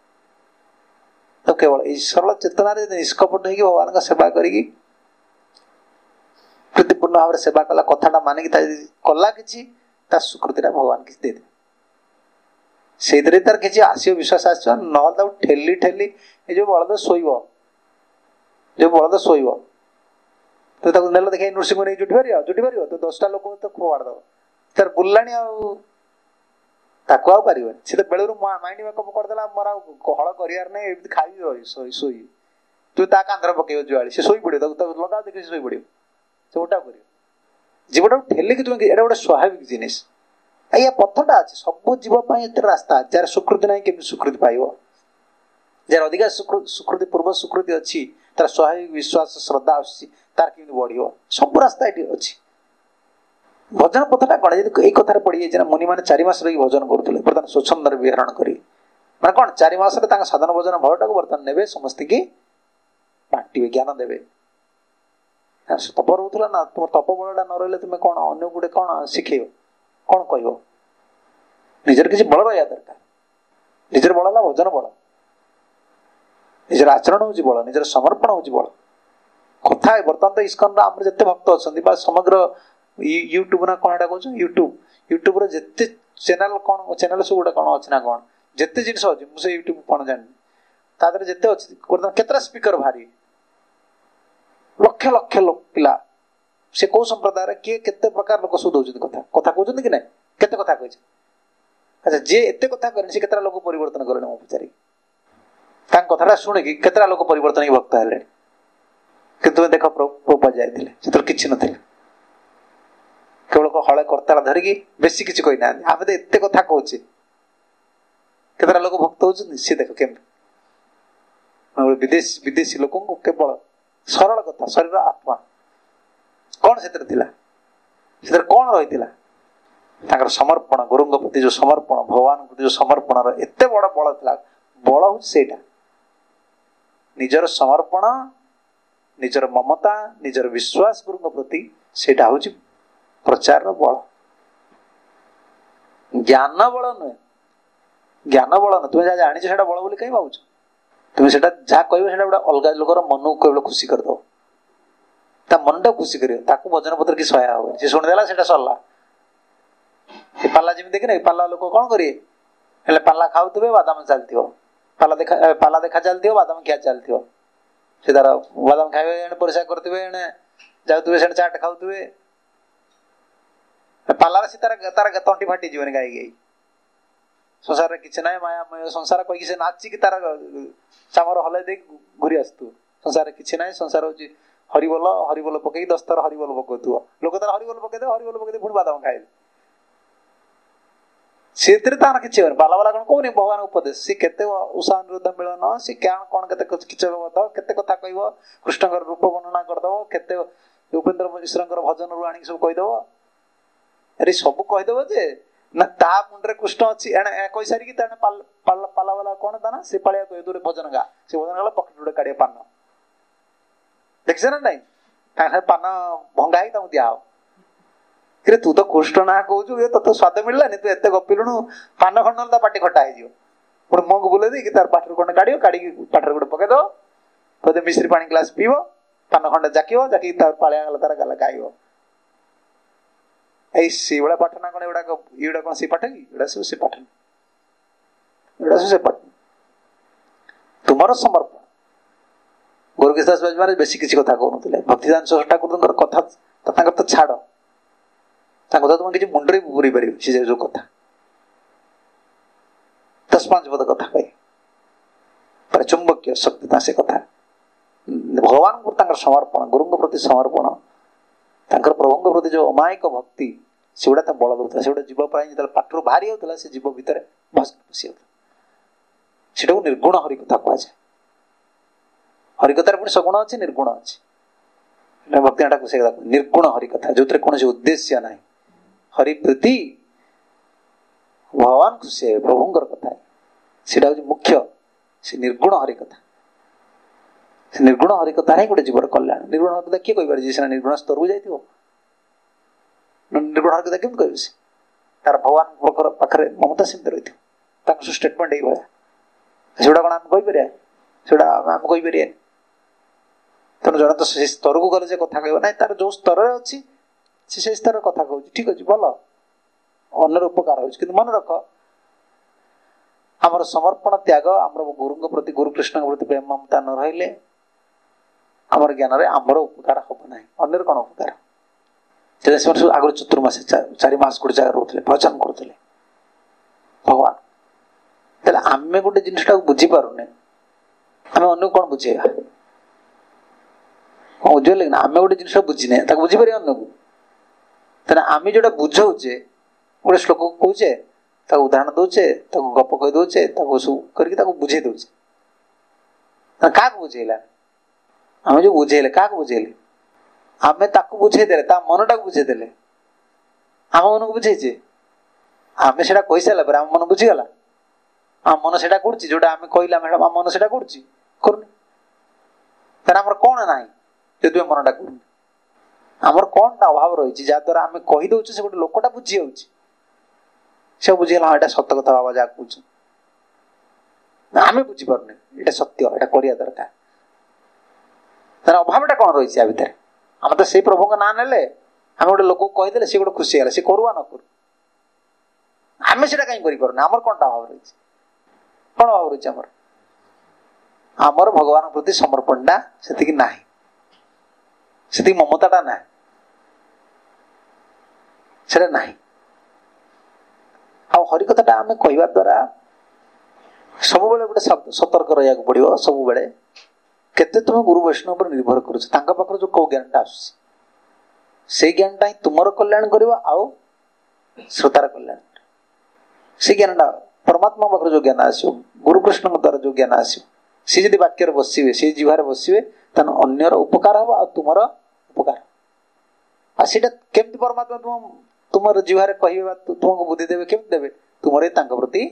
तो केवल ईश्वर चेतना निष्कपट हो भगवान का सेवा करी प्रीतिपूर्ण भाव सेवा कला कथाटा मानिक कला कि स्वीकृतिटा भगवान किसी दे से तार किसी आसो विश्वास आस ना ठेली ठेली ये जो बलद शोब जो बलद शोब तो नेल देखे नृसिंह नहीं जुटी पार जुटी पार तो दसटा लोक तो खोबाड़ दब तार बुलाणी ତାକୁ ଆଉ ପାରିବନି। ସେ ତ ବେଳରୁ ମାଇଣ୍ଡ ମେକଅପ୍ କରିଦେଲା ମୋର ଆଉ ହଳ କରିବାର ନାହିଁ, ଏମିତି ଖାଇବି ରହି ଶୋଇ ଶୋଇ ତୁ ତା କାନ୍ଧରେ ପକେଇବ ଜୁଆଳି, ସେ ଶୋଇ ପଡିବ, ତାକୁ ତାକୁ ଲଗାଅ ଦେଖି ଶୋଇ ପଡିବ, ସେ ଓଟା କରିବ। ଜୀବଟାକୁ ଠେଲିକି ତୁମେ, ଏଇଟା ଗୋଟେ ସ୍ୱାଭାବିକ ଜିନିଷ। ଆଜ୍ଞା ପଥଟା ଅଛି, ସବୁ ଜୀବ ପାଇଁ ଏତେ ରାସ୍ତା ଅଛି। ଯାହାର ସ୍ୱୀକୃତି ନାହିଁ କେମିତି ସ୍ୱୀକୃତି ପାଇବ? ଯାହାର ଅଧିକା ସ୍ୱୀକୃତି ପୂର୍ବ ସ୍ୱୀକୃତି ଅଛି, ତାର ସ୍ୱାଭାବିକ ବିଶ୍ୱାସ ଶ୍ରଦ୍ଧା ଆସୁଛି, ତାର କେମିତି ବଢିବ? ସବୁ ରାସ୍ତା ଏଠି ଅଛି। ଭଜନ ପଥଟା କଣ? ଯଦି ଏଇ କଥାରେ ପଡିଯାଇଛି ନା, ମୁନି ମାନେ ଚାରି ମାସ ରହିକି ଭଜନ କରୁଥିଲେ, ବର୍ତ୍ତମାନ ସ୍ୱଚ୍ଛନ୍ଦରେ ବିହରଣ କରି, ମାନେ କଣ ଚାରି ମାସରେ ତାଙ୍କ ସାଧନ ଭଜନ ଭୟଟାକୁ ବର୍ତ୍ତମାନ ନେବେ, ସମସ୍ତଙ୍କୁ ବାଣ୍ଟିବେ, ଜ୍ଞାନ ଦେବେ। ତପ ରହୁଥିଲା ନା, ତୁମ ତପ ବଳଟା ନ ରହିଲେ ତୁମେ କଣ ଅନ୍ୟ ଗୋଟେ କଣ ଶିଖେଇବ, କଣ କହିବ? ନିଜର କିଛି ବଳ ରହିବା ଦରକାର। ନିଜର ବଳ ହେଲା ଭଜନ ବଳ, ନିଜର ଆଚରଣ ହଉଛି ବଳ, ନିଜର ସମର୍ପଣ ହଉଛି ବଳ। କଥା ବର୍ତ୍ତମାନ ତ ଇସ୍କନର ଆମର ଯେତେ ଭକ୍ତ ଅଛନ୍ତି ବା ସମଗ୍ର ୟୁଟ୍ୟୁବ ନା କଣ ଏଟା କହୁଛ, ୟୁଟ୍ୟୁବ ୟୁଟ୍ୟୁବର ଯେତେ ଚ୍ୟାନେଲ, କଣ ଚ୍ୟାନେଲ ସବୁ ଗୋଟେ କଣ ଅଛି ନା କଣ, ଯେତେ ଜିନିଷ ଅଛି ମୁଁ ସେ ୟୁଟ୍ୟୁବ କଣ ଜାଣିନି, ତା ଦେହରେ ଯେତେ ଅଛି ବର୍ତ୍ତମାନ କେତେଟା ସ୍ପିକର ବାହାରି, ଲକ୍ଷ ଲକ୍ଷ ପିଲା, ସେ କୋଉ ସମ୍ପ୍ରଦାୟରେ କିଏ କେତେ ପ୍ରକାର ଲୋକ ସବୁ ଦଉଛନ୍ତି କଥା, କଥା କହୁଛନ୍ତି କି ନାଇଁ, କେତେ କଥା କହିছে। ଆଚ୍ଛା ଯିଏ ଏତେ କଥା କରେନି ସେ କେତେଟା ଲୋକ ପରିବର୍ତ୍ତନ କଲେଣି ମୁଁ ପଚାରି, ତାଙ୍କ କଥାଟା ଶୁଣିକି କେତେଟା ଲୋକ ପରିବର୍ତ୍ତନ ହେଇକି ଭକ୍ତ ହେଲେଣି। କିନ୍ତୁ ତୁମେ ଦେଖ ପ୍ରଭୁପାଦ ଯାଇଥିଲେ, ସେତେବେଳେ କିଛି ନଥିଲା, କେବଳ ହଳେ କର୍ତ୍ତାଳ ଧରିକି, ବେଶୀ କିଛି କହିନାହାନ୍ତି। ଆମେ ତ ଏତେ କଥା କହୁଛେ, କେତେଟା ଲୋକ ଭକ୍ତ ହଉଛନ୍ତି ସିଏ ଦେଖ କେମିତି। ବିଦେଶୀ ବିଦେଶୀ ଲୋକଙ୍କୁ କେବଳ ସରଳ କଥା, ଶରୀର ଆତ୍ମା କଣ ସେଥିରେ ଥିଲା, ସେଥିରେ କଣ ରହିଥିଲା? ତାଙ୍କର ସମର୍ପଣ, ଗୁରୁଙ୍କ ପ୍ରତି ଯୋଉ ସମର୍ପଣ, ଭଗବାନଙ୍କ ପ୍ରତି ଯୋଉ ସମର୍ପଣର ଏତେ ବଡ ବଳ ଥିଲା। ବଳ ହଉଛି ସେଇଟା, ନିଜର ସମର୍ପଣ, ନିଜର ମମତା, ନିଜର ବିଶ୍ୱାସ ଗୁରୁଙ୍କ ପ୍ରତି, ସେଇଟା ହଉଛି ପ୍ରଚାରର ବଳ। ଜ୍ଞାନ ବଳ ନୁହେଁ, ଜ୍ଞାନ ବଳ ନୁହେଁ। ତୁମେ ଯାହା ଜାଣିଛ ସେଇଟା ବଳ ବୋଲି କାହିଁ ଭାବୁଛ? ତୁମେ ସେଟା ଯାହା କହିବ ସେଇଟା ଗୋଟେ ଅଲଗା ଲୋକର ମନକୁ କେବଳ ଖୁସି କରିଦବ, ତା ମନଟା ଖୁସି କରିବ, ତାକୁ ଭଜନ ପତ୍ର କି ସହାୟ ହବନି। ସେ ଶୁଣିଦେଲା ସେଟା ସରିଲା। ଏ ପାଲା ଯେମିତି ଦେଖିନା, ପାଲା ଲୋକ କଣ କରିବେ, ହେଲେ ପାଲା ଖାଉଥିବେ, ବାଦାମ ଚାଲିଥିବ, ପାଲା ଦେଖା ପାଲା ଦେଖା ଚାଲିଥିବ, ବାଦାମ ଖିଆ ଚାଲିଥିବ। ସେ ତାର ବାଦାମ ଖାଇବେ, ଏଣେ ପରିଷ୍କାର କରୁଥିବେ, ଏଣେ ଯାଉଥିବେ, ସେଣେ ଚାଟ ଖାଉଥିବେ। ପାଲାରେ ସେ ତାର ତାର ତଣ୍ଟି ଫାଟିଯିବନି ଗାଈ ଗାଈ। ସଂସାରରେ କିଛି ନାହିଁ, ମାୟା ସଂସାର କହିକି ସେ ନାଚିକି ତାର ଚାମର ହଲେଇ ଦେଇକି ଘୁରି ଆସୁଥିବ। ସଂସାରରେ କିଛି ନାହିଁ, ସଂସାର ହଉଛି ହରିବୋଲ, ହରିବୋଲ ପକେଇକି ଦଶଥର ହରିବୋଲ ପକଉଥିବ। ଲୋକ ତାର ହରିବୋଲ ପକେଇଦେବେ, ହରିବୋଲ ପକେଇଦେବେ, ପୁଣି ବାଦାମ ଖାଇବେ। ସେଥିରେ ତାର କିଛି ହବନି। ବାଲା ବାଲା କଣ କହୁନି, ଭଗବାନ ଉପଦେଶ, ସିଏ କେତେ ଉଷା ଅନିରୁଦ୍ଧ ମିଳନ, ସିଏ କଣ କଣ କେତେ କିଚକ କେତେ କଥା କହିବ, କୃଷ୍ଣଙ୍କର ରୂପ ବର୍ଣ୍ଣନା କରିଦବ, କେତେ ଉପେନ୍ଦ୍ର ମିଶ୍ରଙ୍କର ଭଜନରୁ ଆଣିକି ସବୁ କହିଦବ। ଆରେ ସବୁ କହିଦବ ଯେ ନା ତା ମୁଣ୍ଡରେ କୃଷ୍ଣ ଅଛି, ଏଣେ କହିସାରିକି ତାଣେ ପାଲା ବାଲା କଣ ତା ନା, ସେ ପାଳିଆ କହିବ ତୁ ଭଜନ ଗା, ସେ ଭଜନ ଗାଲା ପକେଟ ଗୋଟେ କାଢିବ ପାନ, ଦେଖିଛ ନା ନାଇଁ? ତାଙ୍କ ପାନ ଭଙ୍ଗା ହେଇକି ତାଙ୍କୁ ଦିଆହବ। କିରେ ତୁ ତ କୃଷ୍ଣ ନାଁ କହୁଛୁ, ତତେ ସ୍ୱାଦ ମିଳିଲାନି, ତୁ ଏତେ ଗପିଲୁଣୁ, ପାନ ଖଣ୍ଡ ତା ପାଟି ଖଟା ହେଇଯିବ। ଗୋଟେ ମୁହଁକୁ ବୁଲେଇ ଦେଇକି ତାର ପାଟିରୁ ଖଣ୍ଡେ କାଢିବ, କାଢିକି ପାଟିରେ ଗୋଟେ ପକେଇଦବ, ବୋଧେ ମିଶ୍ରି ପାଣି ଗ୍ଲାସ ପିଇବ, ପାନ ଖଣ୍ଡେ ଜାକିବ, ଜାକିକି ତାର ପାଳିଆ ଗଲା ତାର ଗାଲା ଗାଇବ। ଏଇ ସେଇଭଳିଆ ପାଠ ନା କଣ ଏଗୁଡାକ? ଏଗୁଡା କଣ ସେ ପାଠ କି? ଏଗୁଡା ସବୁ ସେ ପାଠ, ଏଗୁଡା ସବୁ ସେ ପାଠ। ତୁମର ସମର୍ପଣ। ଗୋରଖ ଦାସ ବାଜି ବେଶୀ କିଛି କଥା କହୁନଥିଲେ। ଭକ୍ତିଦାନ ଠାକୁରଙ୍କର କଥା ତାଙ୍କର ତ ଛାଡ, ତାଙ୍କ କଥା ତୁମେ କିଛି ମୁଣ୍ଡରେ ପୁରେଇ ପାରିବ। ସେ ଯୋଉ କଥା ଦଶ ପାଞ୍ଚ ପଦ କଥା କହି ପୁରା ଚୁମ୍ବକୀୟ ଶକ୍ତି ତା ସେ କଥା। ଭଗବାନଙ୍କୁ ତାଙ୍କର ସମର୍ପଣ, ଗୁରୁଙ୍କ ପ୍ରତି ସମର୍ପଣ, ତାଙ୍କର ପ୍ରଭୁଙ୍କ ପ୍ରତି ଯୋଉ ଅମାୟିକ ଭକ୍ତି, ସେଗୁଡା ତା ବଳ ଦଉଥିଲା। ସେଗୁଡା ଜୀବ ପାଇଁ ଯେତେବେଳେ ପାଠରୁ ବାହାରି ଯାଉଥିଲା, ସେ ଜୀବ ଭିତରେ ପଶି ଯାଉଥିଲା। ସେଟାକୁ ନିର୍ଗୁଣ ହରିକଥା କୁହାଯାଏ। ହରିକଥାରେ ପୁଣି ସଗୁଣ ଅଛି, ନିର୍ଗୁଣ ଅଛି। ଭକ୍ତି ଟାକୁ ସେ ନିର୍ଗୁଣ ହରିକଥା, ଯୋଉଥିରେ କୌଣସି ଉଦ୍ଦେଶ୍ୟ ନାହିଁ। ହରିପ୍ରୀତି, ଭଗବାନ ଖୁସି ହେବେ, ପ୍ରଭୁଙ୍କର କଥା, ସେଟା ହଉଛି ମୁଖ୍ୟ। ସେ ନିର୍ଗୁଣ ହରିକଥା, ସେ ନିର୍ଗୁଣ ହରିକଥା ହିଁ ଗୋଟେ ଜୀବର କଲ୍ୟାଣ। ନିର୍ଗୁଣ ହରିକଥା କିଏ କହିପାରିଛି? ସିନା ନିର୍ଗୁଣ ସ୍ତରକୁ ଯାଇଥିବ, ନିର୍ଗୁଣ ହରିକଥା କେମିତି କହିବେ? ସେ ତାର ଭଗବାନଙ୍କ ପାଖରେ ମମତା ସେମିତି ରହିଥିବ। ତାଙ୍କ ସବୁ ଷ୍ଟେଟମେଣ୍ଟ ଏଇଭଳିଆ। ସେଗୁଡା କଣ ଆମେ କହିପାରିବା? ସେଗୁଡା ଆମେ କହିପାରିବାନି। ତେଣୁ ଜଣେ ତ ସେ ସ୍ତରକୁ ଗଲେ ଯେ କଥା କହିବ ନାହିଁ, ତାର ଯୋଉ ସ୍ତରରେ ଅଛି ସେ ସେଇ ସ୍ତରରେ କଥା କହୁଛି, ଠିକ ଅଛି, ଭଲ, ଅନ୍ୟର ଉପକାର ହଉଛି। କିନ୍ତୁ ମନେ ରଖ, ଆମର ସମର୍ପଣ ତ୍ୟାଗ, ଆମର ଗୁରୁଙ୍କ ପ୍ରତି, ଗୁରୁ କୃଷ୍ଣଙ୍କ ପ୍ରତି ପ୍ରେମ ମମତା ନ ରହିଲେ ଆମର ଜ୍ଞାନରେ ଆମର ଉପକାର ହବ ନାହିଁ। ଅନ୍ୟର କଣ ଉପକାର? ସେମାନେ ସବୁ ଆଗରୁ ଚତୁର୍ମାସ ଚାରି ମାସ ଗୋଟେ ଜାଗାରେ ରହୁଥିଲେ, ଭଜନ କରୁଥିଲେ, भगवान तेल आमे गोटे जिनटा बुझी पारुने आम अन्न कौन बुझेगा बुझे ना आम गोटे जिन बुझीने बुझीपर अन्न को तेना आम जो बुझाऊे गोटे श्लोक कहे उदाहरण दौचे गप कही दौचे सब कर बुझे दौचे क्या बुझेला आम जो बुझेले क्या बुझेले आम ताक बुझेदे मन टाक बुझेदे आम मन को बुझेचे आम से कही सारा पर आम मन बुझीगला आम मन से जोटा आम कहला आम मन से करमर कौन ना जो मनटा कर आमर कौन टा अभाव रही जहाद्वारा आम कहीदे से गोटे लोकटा बुझी जाऊँगी से बुझीगला हाँ यहाँ सत कथा बाबा जहाँ कह आम बुझीपारे ये सत्य यहाँ करवा दरकार तार अभावटा कौन रही है भितर आम तो से प्रभु का ना ने आम गोटे लोक कहीदे सी गोटे खुशी है सी करवा न करू आम से कहीं करना आमर कौन टा अभाव रही कौन अभाव रही आमर आमर भगवान प्रति समर्पणटा से ना से ममताटा ना से ना आ हरिकथा आम कहवा द्वारा सब बेले गोटे सतर्क रहा पड़ो सब बेले केते तुम गुरु वैष्णव पर निर्भर कर जो कौ ज्ञानटा आस ज्ञानटा ही तुमर कल्याण कर श्रोतार कल्याण से ज्ञानटा परमात्मा पाखर जो ज्ञान आस गुरु कृष्ण द्वारा जो ज्ञान आस सी जब वाक्य बसवे सी जीवार बसवे तेन अन्यर उपकार हम आ तुमर उपकार आटा केमती परमात्मा तुम तुम जीवार कह तुमको बुद्धि देवे केमती देवे तुम प्रति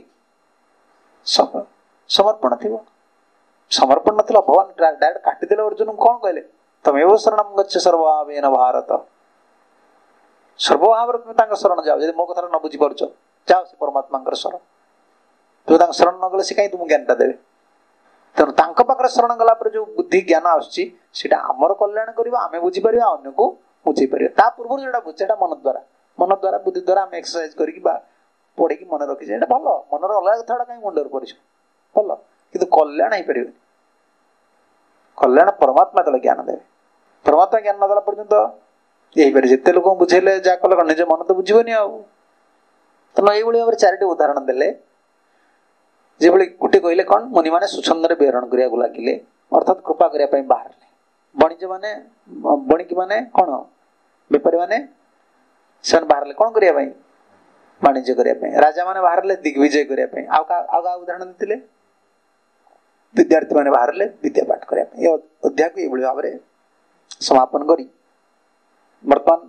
समर्पण थी समर्पण ना भगवान डायरेक्ट काटिदेले अर्जुन कौन कहले तमेव शरणं गच्छ सर्वभावेन भारत सर्वभाव तुम शरण जाओ जब मो कथा न बुझी पार्छ जाओ से परमात्मा शरण तुम शरण न गले से कहीं तुम ज्ञानटा देवे तेणु तांको पाखरे शरण गला पर जो बुद्धि ज्ञान आसुची सेटा आमर कल्याण करिबा आमे बुझी परिबा अन्य को बुझी परिबा ता पूर्व जोटा बुझेटा मन द्वारा मन द्वारा बुद्धि द्वारा आम एक्सरसाइज करके पढ़ी मन रखी भल मनर अलग कथा कहीं मुंडर पड़ भल कि कल्याण हो पारे कल्याण परमात्मा तले ज्ञान देवे परमात्मा ज्ञान नदेला पर्यंत यही पारे जिते लोक बुझेले जहाँ कल निज मन तो बुझीबनी आ तेना ये भाव चारिटी उदाहरण देले जो गोटे कहले कौन मुनि माने सुछंदरे विहरण करने लगिले अर्थात कृपा करने बाहर बणिज माने बणिक माने कौन बेपारी माने से बाहर कौन करने वाणिज्य करने राजा माने बाहर दिग्विजय करने उदाहरण देते विद्यार्थी माने बाहर विद्यापाठ करने अध्याय को ये भाव में समापन करी बर्तमान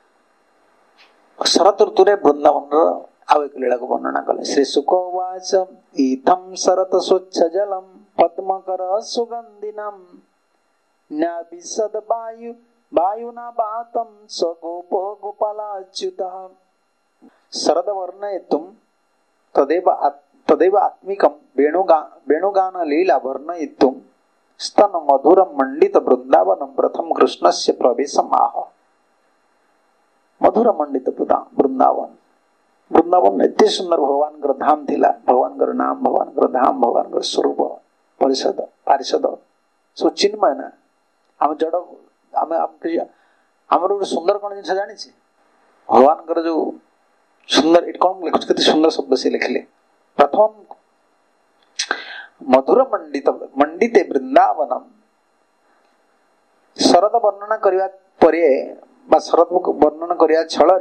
शरत ऋतु वृंदावन आउ एक लीला को वर्णना कले श्री शुकवाच इथम शरत स्वच्छ जलम पद्मकर सुगंधिनम न्याभिसद वायु वायुना बातम स्वगोपो गोपालाच्युतः शरद वर्णयितुम तदेव तदेव आत्मिकम वेणुगा वेणुगान लीला वर्णयितुम स्तन मधुर मंडित वृंदावनम प्रथम कृष्णस्य प्रवेशम आह मधुर मंडित वृंदावन वृंदावन एते सुंदर भगवान धाम थिला भगवान नाम भगवान धाम भगवान स्वरूप परिषद पारिषद सब चिन्मय ना आम जड़ आम आम गोटे सुंदर कौन जिन जानी भगवान जो सुंदर ये कौन लिखुच के सुंदर शब्द से लिखले प्रथम मधुर मंडित मंडिते वृंदावनम शरद वर्णना करने परे बा शरद वर्णना करने छल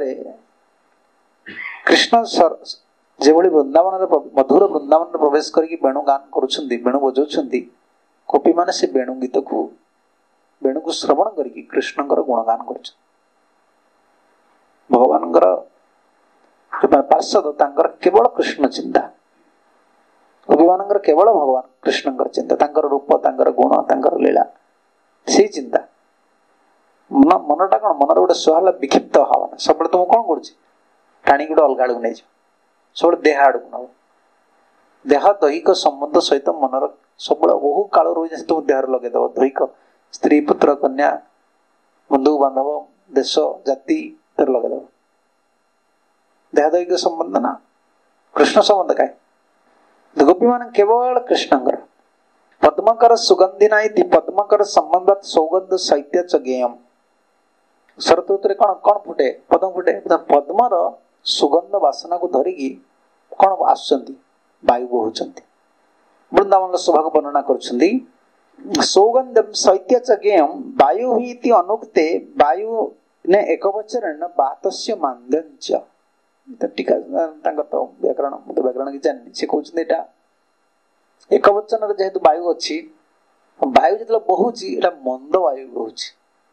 कृष्ण जो वृंदावन मधुर वृंदावन प्रवेश करके वेणु गान करुछंती वेणु बजाउछंती गोपी माने से वेणु गीत को वेणु को श्रवण करके कृष्ण गुणगान कर भगवान पार्षद केवल कृष्ण चिंता गोपी मान केवल भगवान कृष्ण चिंता रूप गुण लीला से चिंता मन मनटा कौन मन गोटे सुहाला विक्षिप्त भावना सब तुम कौन कर टाणी गोटे अलग आड़ नहीं सब देह आड़ नब देह दैहिक संबंध सहित मनर सब बहु काल रही तुम देह लगेदब दैहिक स्त्री पुत्र कन्या बंधु बांधव देश जाति लगेदब देह दैहिक संबंध ना कृष्ण संबंध कहीं गोपी मान केवल कृष्णकर पद्मकर सुगंधि नाई पद्मकर संबंध सौगंध साहित्य च ज्ञेयम शरत ऋतु कौन कौन फुटे पद्म फुटे पद्मर सुगंध बासना को धरिकी कौन आसुचंती वायु बोहुचंती वृंदावन शोभा को वर्णना करुछंती सौगंधम शैत्यचज्ञेयम वायु ही इति अनुक्ते वायु ने एकवचन बातस्य मान्दञ्च तो टीका तांकर तो व्याकरण मुझे व्याकरण की जानि से कहउछंती एटा एकवचन रे जेहेतु वायु अछि वायु जतले बहुची एटा मंद वायु बहुची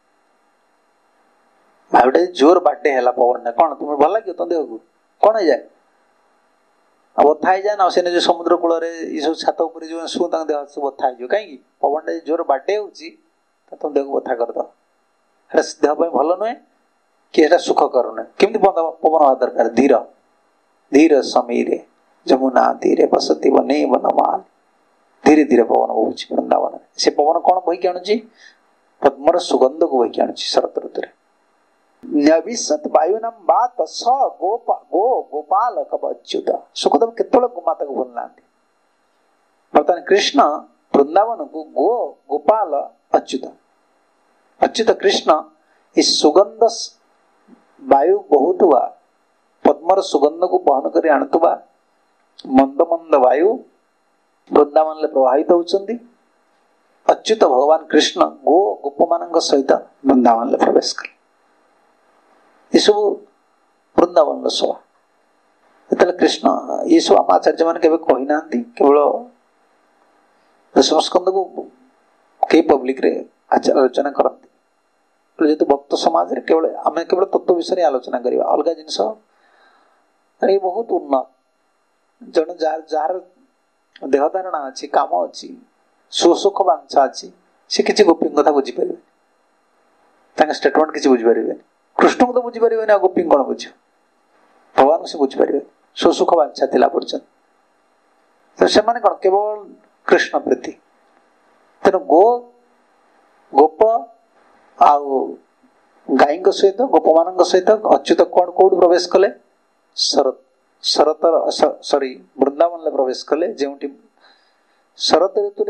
वायुटा जोर बाटे हैला पवन ने कोन तुम भल लागियो तो देह को कोन हो जाए अब थाई जाए ना से जो समुद्र कूल रे ई सब छात ऊपर जो सु तांग देह सब थाई जो काई पवन टा जोर बाटे होची तो तुम देह को बथा कर दो एटा देह पे भल नय कि एटा सुख करूने केमति पवन आ दरकार धीर धीर समीरे जमुना तीरे बसती बने वनमाल धीरे धीरे पवन होची वृंदावन से पवन कोन बही के आणुची पद्मर सुगंध को बही के आणुची शरत ऋतु रे नविसत वायुनम बात स गोप गो गोपाल कबच्युत सुखदेव केतोल गोमाता को बोलनांती वर्तमान कृष्ण वृंदावन को गो गोपाल अच्युत अच्युत कृष्ण इस सुगंध वायु बहुत हुआ पद्मर सुगंध को बहन कर आणुवा मंद मंद वायु वृंदावन प्रवाहित होचंदी अच्युत भगवान कृष्ण गो गोप मान सहित वृंदावन प्रवेश कले ये सब वृंदावन शोभा ये कृष्ण ये सब आम आचार्य मान केवल कही ना केवल दशम स्कंद को कई पब्लिक रे आलोचना करती जेहेतु भक्त समाज रे केवल आम केवल तत्व विषय आलोचना करवा अलग जिनस ये बहुत उन्नत जन जार जार देह धारणा अच्छी काम अच्छी सुसुख वांछा अच्छी से किसी गोपी कथा बुझी पारे स्टेटमेंट किसी बुझी पारे कृष्ण को तो बुझी पारे ना गोपी कौन बुझ भगवान से बुझी पारे सुसुख वांछा थिला पर्यंत तो से माने कौन केवल कृष्ण प्रीति तेन गो गोप आउ गाई सहित गोप मान सहित अच्युत कौन कौट प्रवेश कले शरत शरत सॉरी वृंदावन प्रवेश कले जो शरत ऋतु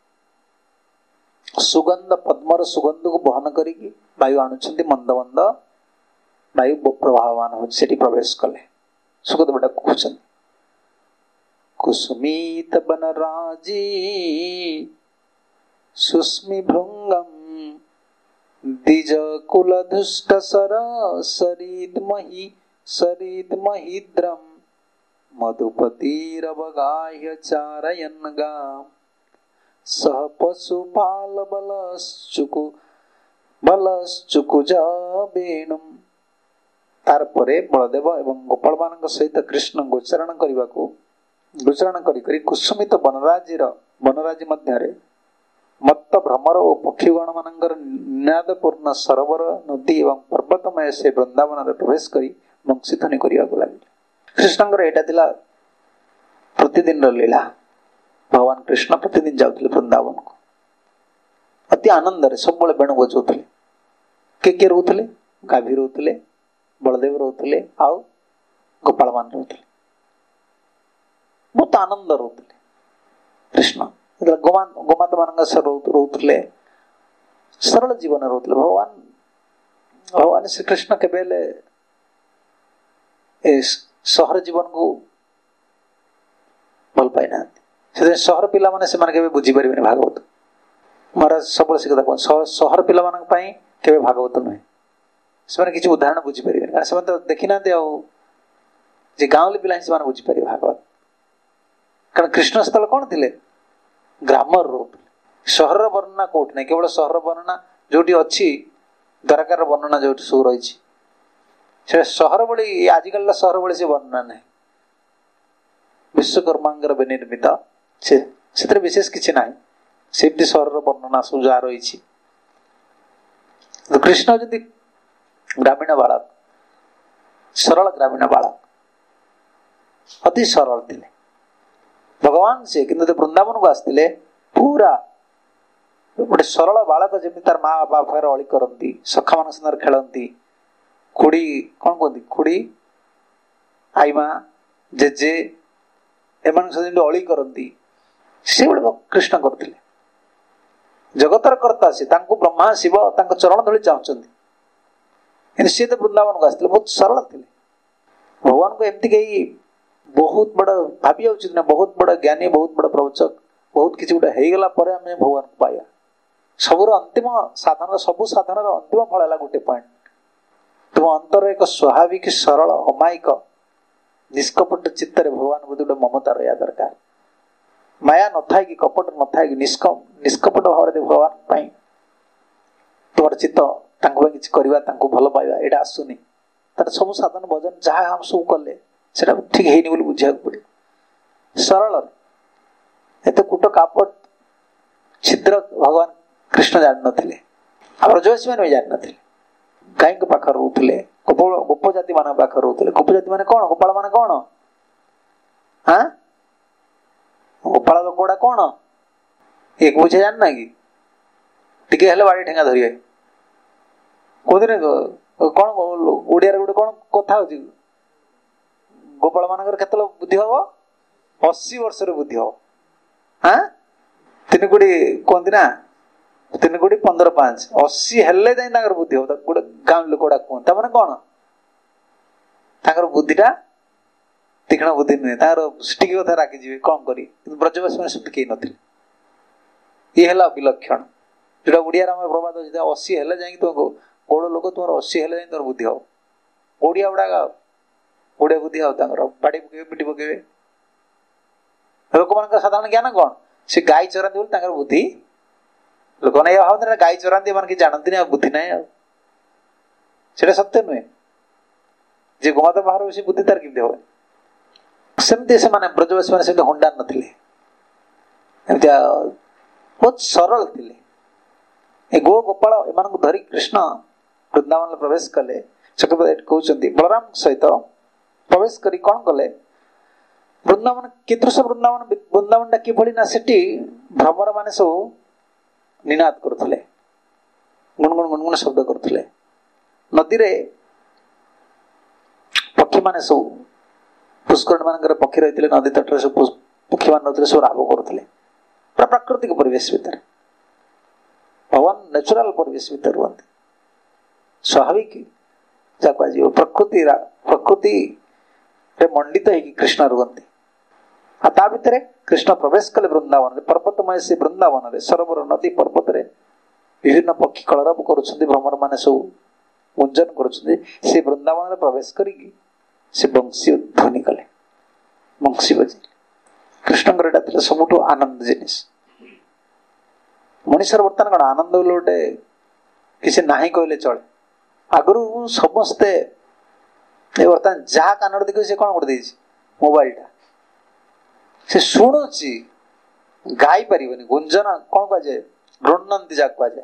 सुगंध पद्मर सुगंध को बहन करी वायु आणुचंती मंद मंद वायु प्रभावान हो प्रवेश कले सुगंध बेटा कहते कुसुमित बनराजी सुस्मि भृंगम द्विज कुल दुष्ट सर सरित मही सरित महिद्रम मधुपतिरवगाह्य चारयन् गाम सह पशुपाल बलश्चुकु बलश्चुकुज वेणुम तार परे बलदेव एवं गोपाल मान सहित कृष्ण गोचरण करने को गोचरण करी करी कुसुमित बनराजीर बनराजी मध्य मत्त भ्रमर और पक्षीगण मानकर निनादपूर्ण सरोवर नदी एवं पर्वतमय से वृंदावन प्रवेश करी मंसीध्वनि करने को लगे कृष्ण एटा प्रतिदिन लीला भगवान कृष्ण प्रतिदिन जाऊले वृंदावन को अति आनंद सब बेणु बजाऊे के किए रोते गाभी रोते बलदेव रोते आउ गोपाल मान रोते बहुत आनंद रोते कृष्ण गोमान गोमाता मान रोते सरल जीवन रोते भगवान भगवान श्री कृष्ण केवल सहर जीवन को भल पाई ना सहर पिला माने से माने केबे बुझी परिबेनी भागवत महाराज सब से कथा कोन सहर पिला मानक पई केबे भागवत नय से माने किछि उदाहरण बुझी परिबेनी कारण से माने तो देखि ना दे आ जे गांवली पिला से माने बुझी परिबे भागवत कारण कृष्ण स्थल कोन थिले ग्रामर रूप सहर वर्णना कोठ नै केवल सहर वर्णना जोटी अछि द्वारकार वर्णना जोटी सु रही छी से सहर बड़ी आजिकल सहर बड़ी से वर्णना नहीं विश्वकर्मांगर विनिर्मित से से विशेष किसी ना सेमती सहर वर्णना सब जहाँ रही तो कृष्ण जदि ग्रामीण बालक सरल ग्रामीण बालक अति सरल थे भगवान से किंतु वृंदावन को आसते पूरा गोटे सरल बालक जमी तार माँ बापा पाखे अली करती सखा मान सागर खेलती खुड़ी कौन कहती खुड़ी आईमा जेजे एमान सहित अली करती से कृष्ण करते जगतर कर्ता से ब्रह्मा शिव चरण धूली चाहते सी तो वृंदावन को आसते बहुत सरल थे भगवान को एमती कहीं बहुत बड़ा भाभी जाऊँ ना बहुत बड़ा ज्ञानी बहुत बड़ा प्रवचक बहुत किसी गोटे होगला आम भगवान को पाया सबुर अंतिम साधन सब साधन अंतिम फल है गोटे पॉइंट तुम अंतर एक स्वाभाविक सरल अमायिक निष्कपट चित्तर भगवान प्रति गोटे ममता रहा दरकार माया न था कि कपट न था कि निष्कपट भाव भगवान तुम चित्त कि भल पाइबा यहाँ आसुनी तार सब साधन भजन जहाँ हम सब कले से ठीक है बुझा पड़े सरल एत कूट कापट छिद्र भगवान कृष्ण जान नथिले ब्रजवासी मैंने भी जान नथिले गाई पाखर रोते गोप जाति मान पाखर रोते गोप जाति मान कौन गोपाल मान कौन हाँ गोपाल लोक गुड़ा कौन एक बुझे जानना कि टिके हेले बाड़ी ठेंगा धरिए कोदिन कौन ओडिया गोटे कौन कथा हो गोपाल मान केत बुद्धि हम अशी वर्ष बुद्धि हम हाँ तीन कोटी कहती ना तीन कोटी पंद्रह पांच अशी हेले जाए बुद्धि हम गोटे गाँव लोक गुड़ा कहते मैंने कौन तर बुद्धिटा तीक्ष्ण बुद्धि नुहे टी कथा राखी कौन कर ब्रजवासी मैंने सब कई नी ये विलक्षण जो ओडिया प्रवाद अच्छे अशी हेले जाए गोड़ लोक तुम अशी हेले तुम बुद्धि हम ओडिया गुड़ा ओडिया बुद्धि हम बाड़ी पके पिटी पके लोक मान साधारण ज्ञान कौन से गाई चराती बोली बुद्धि लोक मैंने यह भावते गाई चराती मान कि जानती नहीं बुद्धि ना से सत्य नुहे जे गोमाता बाहर बस बुद्धि तार कि हम सेमती से माने ब्रजवासी मैंने से हुंडा नथिले बहुत सरल थे गो गोपाल एम धरी कृष्ण वृंदावन प्रवेश कले चक्रवर्ती कहते बलराम सहित प्रवेश करी कौन कले वृंदावन कीदृश वृंदावन वृंदावन कि ना सेठी भ्रमर माने सब निनाद करुले गुणगुण गुणगुण शब्द करुले नदी रे पक्षी माने सब पुष्करण मान पक्षी रही नदी तट सब पक्षी मान सब राग करुले पूरा प्राकृतिक परिवेश भितर भगवान नेचुरल परिवेश भितर रुहते स्वाभाविक जाक आज प्रकृति प्रकृति मंडित है कृष्ण रुहते आ भितर कृष्ण प्रवेश कले वृंदावन पर्वतमय से वृंदावन सरोवर नदी पर्वत विभिन्न पक्षी कलरव कर भ्रमर मान सब गुंजन कर वृंदावन प्रवेश करी बंशी ध्वनि कले बंशी बजे कृष्ण सबुठ आनंद जिनिस मनीषर बर्तमान कौन आनंद गोटे किसी ना कहले चले आगु समस्ते बर्तमान जहाँ कान देख सी कौन गोटे मोबाइल टा से शुणुची गाई पारिबनी गुंजन कौन कहुए गृणंती जहाँ कहुए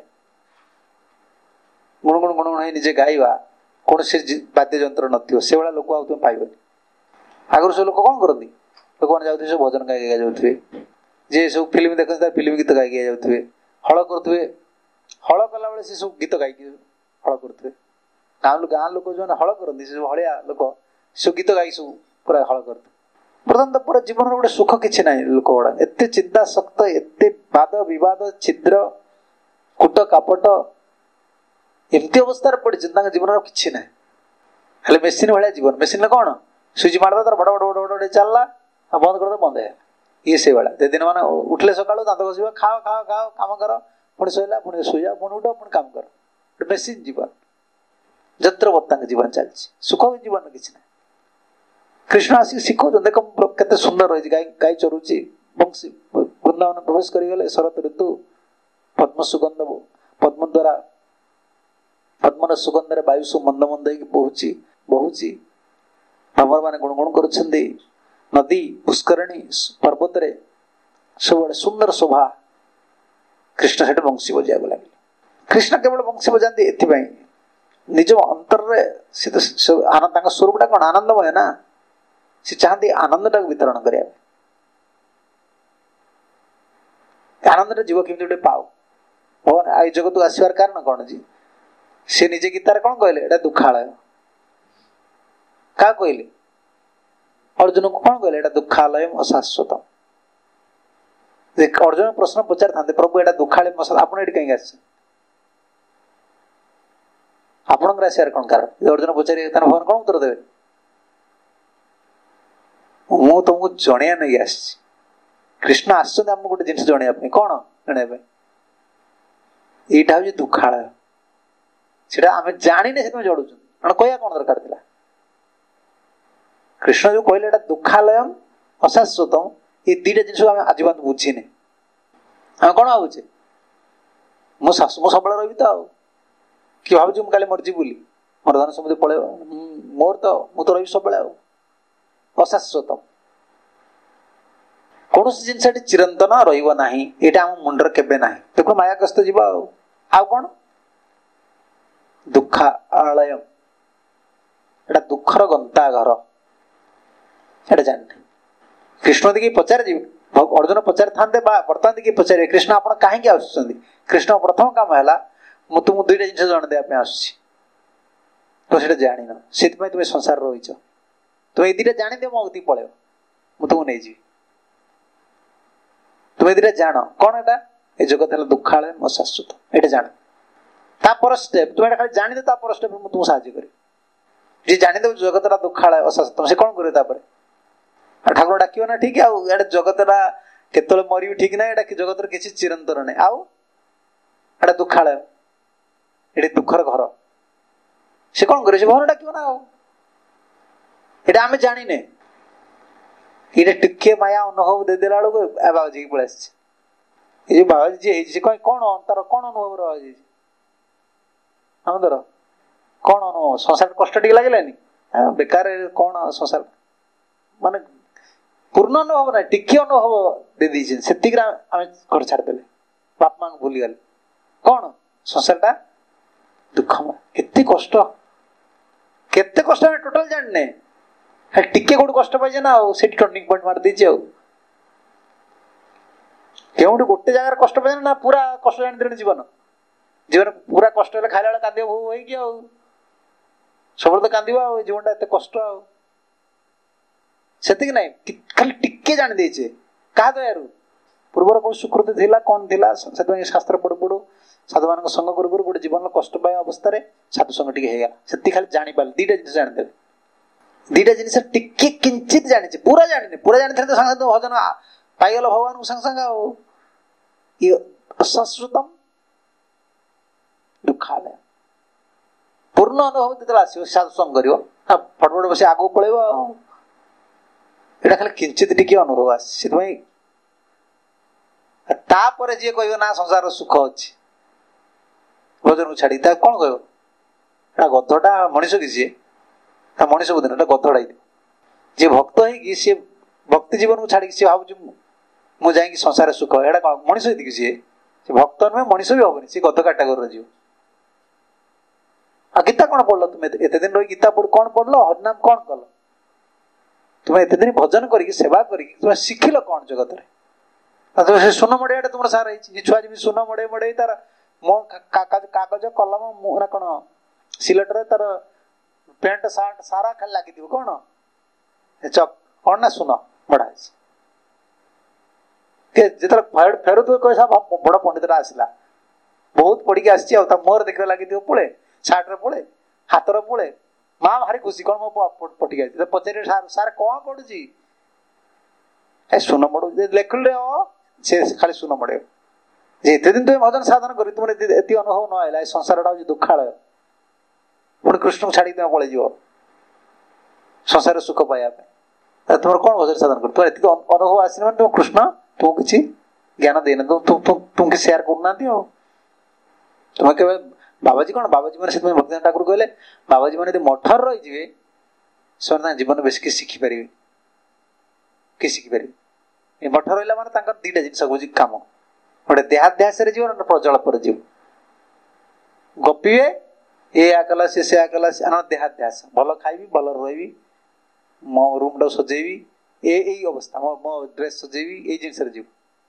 गुणगुण गुणगुण निजे गाइबा कौन से वाद्य जंत्र नथिबो से भाया लोक तुम पाइबनी आगु सब लोक कौन करती लोक मैंने जाते सब भजन गाई गाई जाऊे जे सब फिल्म देखते फिल्म गीत गाई गाई जाऊे हल करुवे हल कला बेले से सब गीत गाई हल करुवे गाँव गाँ लोक जो हल करती सब हलिया लोक सब गीत गाई सब पूरा हल करते बर्तमान तो पूरा जीवन गोटे सुख किसी ना लोक गुड़ा एत चिंता शक्त एत वाद बद छिद्र कूट कापट एमती अवस्था पड़ी जीवन किसी ना हेल्ले मेसीन भाया जीवन मेसीन कौन सुइच मारदा तार बड़ बड़ बड़ बड़ चलला बंद कर बंद है ये से भाया दिन मान उठले सका दात घस खाओ खाओ खाओ कम कर पुणी शोला पुणी शुआ पुणी उठ पुणी कम कर मेसीन जीवन जत्र बत्ता जीवन चलती सुख जीवन किसी ना कृष्ण आसिक शिखो देख केते सुंदर रही गाय गाय चरुची बंशी वृंदावन प्रवेश करगले शरत ऋतु पद्म सुगंध पद्म द्वारा पद्मर सुगंध वायु सब मंद मंद बहुची बहुची भ्रमर मान गुणगुण कर नदी पुष्करणी पर्वत सब सुंदर शोभा कृष्ण से बंशी बजा लगे कृष्ण केवल बंशी बजाते एपाई निज अंतर आनंद स्वरूपटा कौन आनंदमय ना से चाहती आनंद टाक वितरण करने आनंद जीव केमी पाओ भगवान आई जगत को आसवार कारण कौन जी से निजे गीतार कौन कहले एटा दुखालय क्या कहले अर्जुन को कौन कहले एटा दुखालय अशाश्वत अर्जुन प्रश्न पचार था प्रभु एटा दुखालय आप कहीं आस आपणकर आसवार कौन कारण अर्जुन पचारे भगवान कौन उत्तर देवे ମୁଁ ତମକୁ ଜଣେଇବା ନେଇକି ଆସିଛି। କୃଷ୍ଣ ଆସୁଛନ୍ତି ଆମକୁ ଗୋଟେ ଜିନିଷ ଜଣେଇବା ପାଇଁ। କଣ ଜଣେଇବା ପାଇଁ? ଏଇଟା ହଉଛି ଦୁଃଖାଳୟ। ସେଟା ଆମେ ଜାଣିନେ ସେଥିପାଇଁ ଜଳୁଛନ୍ତି। କାରଣ କହିବା କଣ ଦରକାର ଥିଲା? କୃଷ୍ଣ ଯୋଉ କହିଲେ ଏଇଟା ଦୁଃଖାଳୟମ୍ ଅଶାଶ୍ୱତମ୍, ଏ ଦିଟା ଜିନିଷକୁ ଆମେ ଆଜି ପର୍ଯ୍ୟନ୍ତ ବୁଝିନେ। ଆମେ କଣ ଭାବୁଛେ? ମୁଁ ଶାଶୁ ମୁଁ ସବୁବେଳେ ରହିବି ତ, ଆଉ କି ଭାବୁଛି ମୁଁ କାଲି ମରିଯିବି ବୋଲି, ମୋର ଧନ ସମ୍ପତ୍ତି ପଳେଇବ, ମୋର ତ ମୁଁ ତ ରହିବି ସବୁବେଳେ। ଆଉ ଅଶାଶ୍ୱତମ୍, କୌଣସି ଜିନିଷ ଏଠି ଚିରନ୍ତନ ରହିବ ନାହିଁ, ଏଇଟା ଆମ ମୁଣ୍ଡରେ କେବେ ନାହିଁ। ଦେଖ ମାୟାଗ୍ରସ୍ତ ଯିବ। ଆଉ ଆଉ କଣ? ଦୁଃଖାଳୟମ୍, ଏଟା ଦୁଃଖର ଗନ୍ତାଘର, ଏଟା ଜାଣିନି। କୃଷ୍ଣ ଦିକେ ପଚାରିଯିବେ, ଅର୍ଜୁନ ପଚାରିଥାନ୍ତେ ବା ବର୍ତ୍ତମାନ ଦିକେ ପଚାରିବେ, କୃଷ୍ଣ ଆପଣ କାହିଁକି ଆସୁଛନ୍ତି? କୃଷ୍ଣ ପ୍ରଥମ କାମ ହେଲା, ମୁଁ ତୁମକୁ ଦୁଇଟା ଜିନିଷ ଜଣେଇ ଦେବା ପାଇଁ ଆସୁଛି। ତ ସେଇଟା ଜାଣିନ, ସେଥିପାଇଁ ତୁମେ ସଂସାର ରହିଛ। ତୁମେ ଏଇ ଦିଟା ଜାଣିଦିଅ, ମୋ ଅତି ପଳେଇବ, ମୁଁ ତୁମକୁ ନେଇଯିବି। ତୁମେ ଦିଟା ଜାଣ କଣ ଏଟା? ଏ ଜଗତ ହେଲା ଦୁଃଖାଳୟ ଅଶାଶ୍ୱତ, ଏଇଟା ଜାଣ। ତାପର ଷ୍ଟେପ ତୁମେ ଏଟା ଖାଲି ଜାଣିଦେ, ତାପର ଷ୍ଟେପ ମୁଁ ତୁମକୁ ସାହାଯ୍ୟ କରିବି। ଯିଏ ଜାଣିଦେବ ଜଗତଟା ଦୁଃଖାଳୟ ଅଶାଶ୍ୱତ, ସେ କଣ କରିବ ତାପରେ? ଠାକୁର ଡାକିବ ନା ଠିକ। ଆଉ ଏଇଟା ଜଗତଟା କେତେବେଳେ ମରିବି ଠିକ ନାହିଁ, ଏଇଟା ଜଗତର କିଛି ଚିରନ୍ତନ ନାହିଁ। ଆଉ ଏଇଟା ଦୁଃଖାଳୟ, ଏଠି ଦୁଃଖର ଘର, ସେ କଣ କରିବ? ସେ ଘର ଡାକିବ ନା। ଆଉ ଏଇଟା ଆମେ ଜାଣିନେ। ଏଇଟା ଟିକେ ମାୟା ଅନୁଭବ ଦେଇଦେଲା ବେଳକୁ ବାବାଜୀ କି ପଳେଇ ଆସିଛି। ଏ ଯୋଉ ବାବାଜୀ ଯିଏ ହେଇଛି, ସେ କଣ କଣ ତାର କଣ ଅନୁଭବ ରହିଛି? ଆମ ଧର କଣ ଅନୁଭବ? ସଂସାର କଷ୍ଟ ଟିକେ ଲାଗିଲାନି? ବେକାର କଣ ସଂସାର, ମାନେ ପୂର୍ଣ୍ଣ ଅନୁଭବ ନାହିଁ, ଟିକେ ଅନୁଭବ ଦେଇଦେଇଛନ୍ତି। ସେତିକିରେ ଆମେ ଘର ଛାଡ଼ିଦେଲେ, ବାପା ମାଙ୍କୁ ଭୁଲିଗଲେ। କଣ ସଂସାରଟା ଦୁଃଖମୟ, କେତେ କଷ୍ଟ, କେତେ କଷ୍ଟ ଆମେ ଟୋଟାଲ ଜାଣିନେ। ଟିକେ କୋଉଠି କଷ୍ଟ ପାଇଛେ ନା, ଆଉ ସେଠି ଟର୍ଣ୍ଣିଂ ପଏଣ୍ଟ ମାରିଦେଇଛି। ଆଉ କେଉଁଠି ଗୋଟେ ଜାଗାରେ କଷ୍ଟ ପାଇଛେ ନା, ପୁରା କଷ୍ଟ ଜାଣିଦେଲେଣି ଜୀବନ। ଜୀବନ ପୁରା କଷ୍ଟ ହେଲେ ଖାଇଲା ବେଳେ କାନ୍ଦିବ ଭୋ ହେଇକି, ଆଉ ସବୁବେଳେ ତ କାନ୍ଦିବ। ଆଉ ଜୀବନଟା ଏତେ କଷ୍ଟ, ଆଉ ସେତିକି ନାହିଁ, ଖାଲି ଟିକେ ଜାଣି ଦେଇଛେ। କାହା ଦୟାରୁ? ପୂର୍ବର କୋଉ ସୁକୃତି ଥିଲା, କଣ ଥିଲା, ସେଥିପାଇଁ ଶାସ୍ତ୍ର ପଢୁ ପଢୁ, ସାଧୁମାନଙ୍କ ସଙ୍ଗ କରୁ କରୁ ଗୋଟେ ଜୀବନର କଷ୍ଟ ପାଇବା ଅବସ୍ଥାରେ ସାଧୁ ସଙ୍ଗ ଟିକେ ହେଇଗଲା। ସେତିକି ଖାଲି ଜାଣିପାରିଲେ, ଦିଟା ଜିନିଷ ଜାଣିଦେଲେ। ଦିଟା ଜିନିଷ ଟିକେ କିଞ୍ଚିତ ଜାଣିଛେ, ପୁରା ଜାଣିନି। ପୁରା ଜାଣିଥିଲେ ତ ସାଙ୍ଗେ ସାଙ୍ଗେ ଭଜନ ପାଇଗଲ ଭଗବାନଙ୍କୁ ସାଙ୍ଗେ ସାଙ୍ଗେ। ଆଉ ଇଏ ଅଶାଶ୍ୱତମ୍ ଦୁଃଖାଳୟ, ପୂର୍ଣ୍ଣ ଅନୁଭବ ଯେତେବେଳେ ଆସିବ, ସାଧୁ ସଙ୍ଗ କରିବ, ଫଟ ଫଟ ବସି ଆଗକୁ ପଳେଇବ। ଆଉ ଏଇଟା ଖାଲି କିଞ୍ଚିତ ଟିକେ ଅନୁଭବ ଆସିଛି। ସେଥିପାଇଁ ତାପରେ ଯିଏ କହିବ ନା ସଂସାରର ସୁଖ ଅଛି, ଭଜନକୁ ଛାଡି, ତାକୁ କଣ କହିବ? ଏଟା ଗଧଟା ମଣିଷ କି? ସିଏ ତା ମଣିଷ ବୋଧେ ନା, ଗଧଟା ହେଇଥିବ। ଯିଏ ଭକ୍ତ ହେଇକି ସିଏ ଭକ୍ତି ଜୀବନକୁ ଛାଡିକି ସିଏ ଭାବୁଛି ମୁଁ ଯାଇକି ସଂସାର ସୁଖ, ଏଇଟା କଣ ମଣିଷ ହେଇକି? ସିଏ ସେ ଭକ୍ତ ନୁହେଁ, ମଣିଷ ବି ହବନି, ସିଏ ଗଧ କାଟାଗୋରୀର ଯିବ। ଆଉ ଗୀତା କଣ ପଢିଲ ତୁମେ? ଏତେ ଦିନ ରହି ଗୀତା ପଢ କଣ ପଢିଲ? ହରିନାମ କଣ କଲ? ତୁମେ ଏତେ ଦିନ ଭଜନ କରିକି ସେବା କରିକି ତୁମେ ଶିଖିଲ କଣ ଜଗତରେ? ସେ ସୁନ ମଡେଇବାଟା ତୁମର ସାର ହେଇଛି। ଛୁଆ ଯେମିତି ସୁନ ମଡେଇ ମଡେଇ ତାର ମୋ କାଗଜ କଲମ ନା କଣ ସିଲଟରେ ତାର ପ୍ୟାଣ୍ଟ ସାର୍ଟ ସାରା ଖାଲି ଲାଗିଥିବ। କଣ ଚକ କଣ ନା ସୁନ ମଡା ହେଇଛି। ଯେତେବେଳେ ଫେରୁଥିବ କହିବା ବଡ ପଣ୍ଡିତଟା ଆସିଲା, ବହୁତ ପଢିକି ଆସିଛି, ଆଉ ତା ମୁହଁରେ ଦେଖିବା ଲାଗିଥିବ ପୁଳେ, ସାର୍ଟରେ ପୁଳେ, ହାତର ପୁଳେ। ମା ଭାରି ଖୁସି, କଣ ମୋ ପଟିକି ଆସିଛି। ପଚାରିବେ ସାର୍ ସାର୍ କଣ ପଡୁଛି? ଏ ସୁନ ମଡୁଛି। ଲେଖିଲେ ସେ ଖାଲି ସୁନ ମଡେଇବ। ଯେ ଏତେ ଦିନ ତୁମେ ଭଜନ ସାଧନ କରି ତୁମର ଏତେ ଅନୁଭବ ନ ହେଲା, ଏ ସଂସାରଟା ହଉଛି ଦୁଃଖାଳୟ, ପୁଣି କୃଷ୍ଣଙ୍କୁ ଛାଡିକି ତୁମେ ପଳେଇଯିବ ସଂସାର ସୁଖ ପାଇବା ପାଇଁ। ତୁମର କଣ ଭଜନ ସାଧନ କର? ତୁମର ଏତିକି ଅନୁଭବ ଆସିନି ମାନେ ତୁମ କୃଷ୍ଣ ତୁମକୁ କିଛି ଜ୍ଞାନ ଦେଇନାହାନ୍ତି, ତୁମକୁ କିଛି ସେୟାର କରୁନାହାନ୍ତି। ଆଉ ତୁମେ କେବେ ବାବାଜୀ କଣ? ବାବାଜୀ ମାନେ ସେଥିପାଇଁ ଭକ୍ତିନାଥ ଠାକୁର କହିଲେ, ବାବାଜୀ ମାନେ ଯଦି ମଠରେ ରହିଯିବେ ସେମାନେ ତାଙ୍କ ଜୀବନରେ ବେଶୀ କିଛି ଶିଖିପାରିବେ, କିଛି ଶିଖିପାରିବେ। ଏ ମଠ ରହିଲା ମାନେ ତାଙ୍କର ଦିଟା ଜିନିଷ ହଉଛି କାମ, ଗୋଟେ ଦେହାଧ୍ୟାସରେ ଯିବ, ଗୋଟେ ପ୍ରଜଳ ପରେ ଯିବ। ଗପିବେ, ଏ ଆ କଲା ସେ ସେଆ କଲା, ଦେହାଧ୍ୟାସ, ଭଲ ଖାଇବି, ଭଲ ରହିବି, ମୋ ରୁମ୍ ଟାକୁ ସଜେଇବି, ଏ ଏଇ ଅବସ୍ଥା, ମୋ ମୋ ଡ୍ରେସ ସଜେଇବି, ଏଇ ଜିନିଷରେ ଯିବ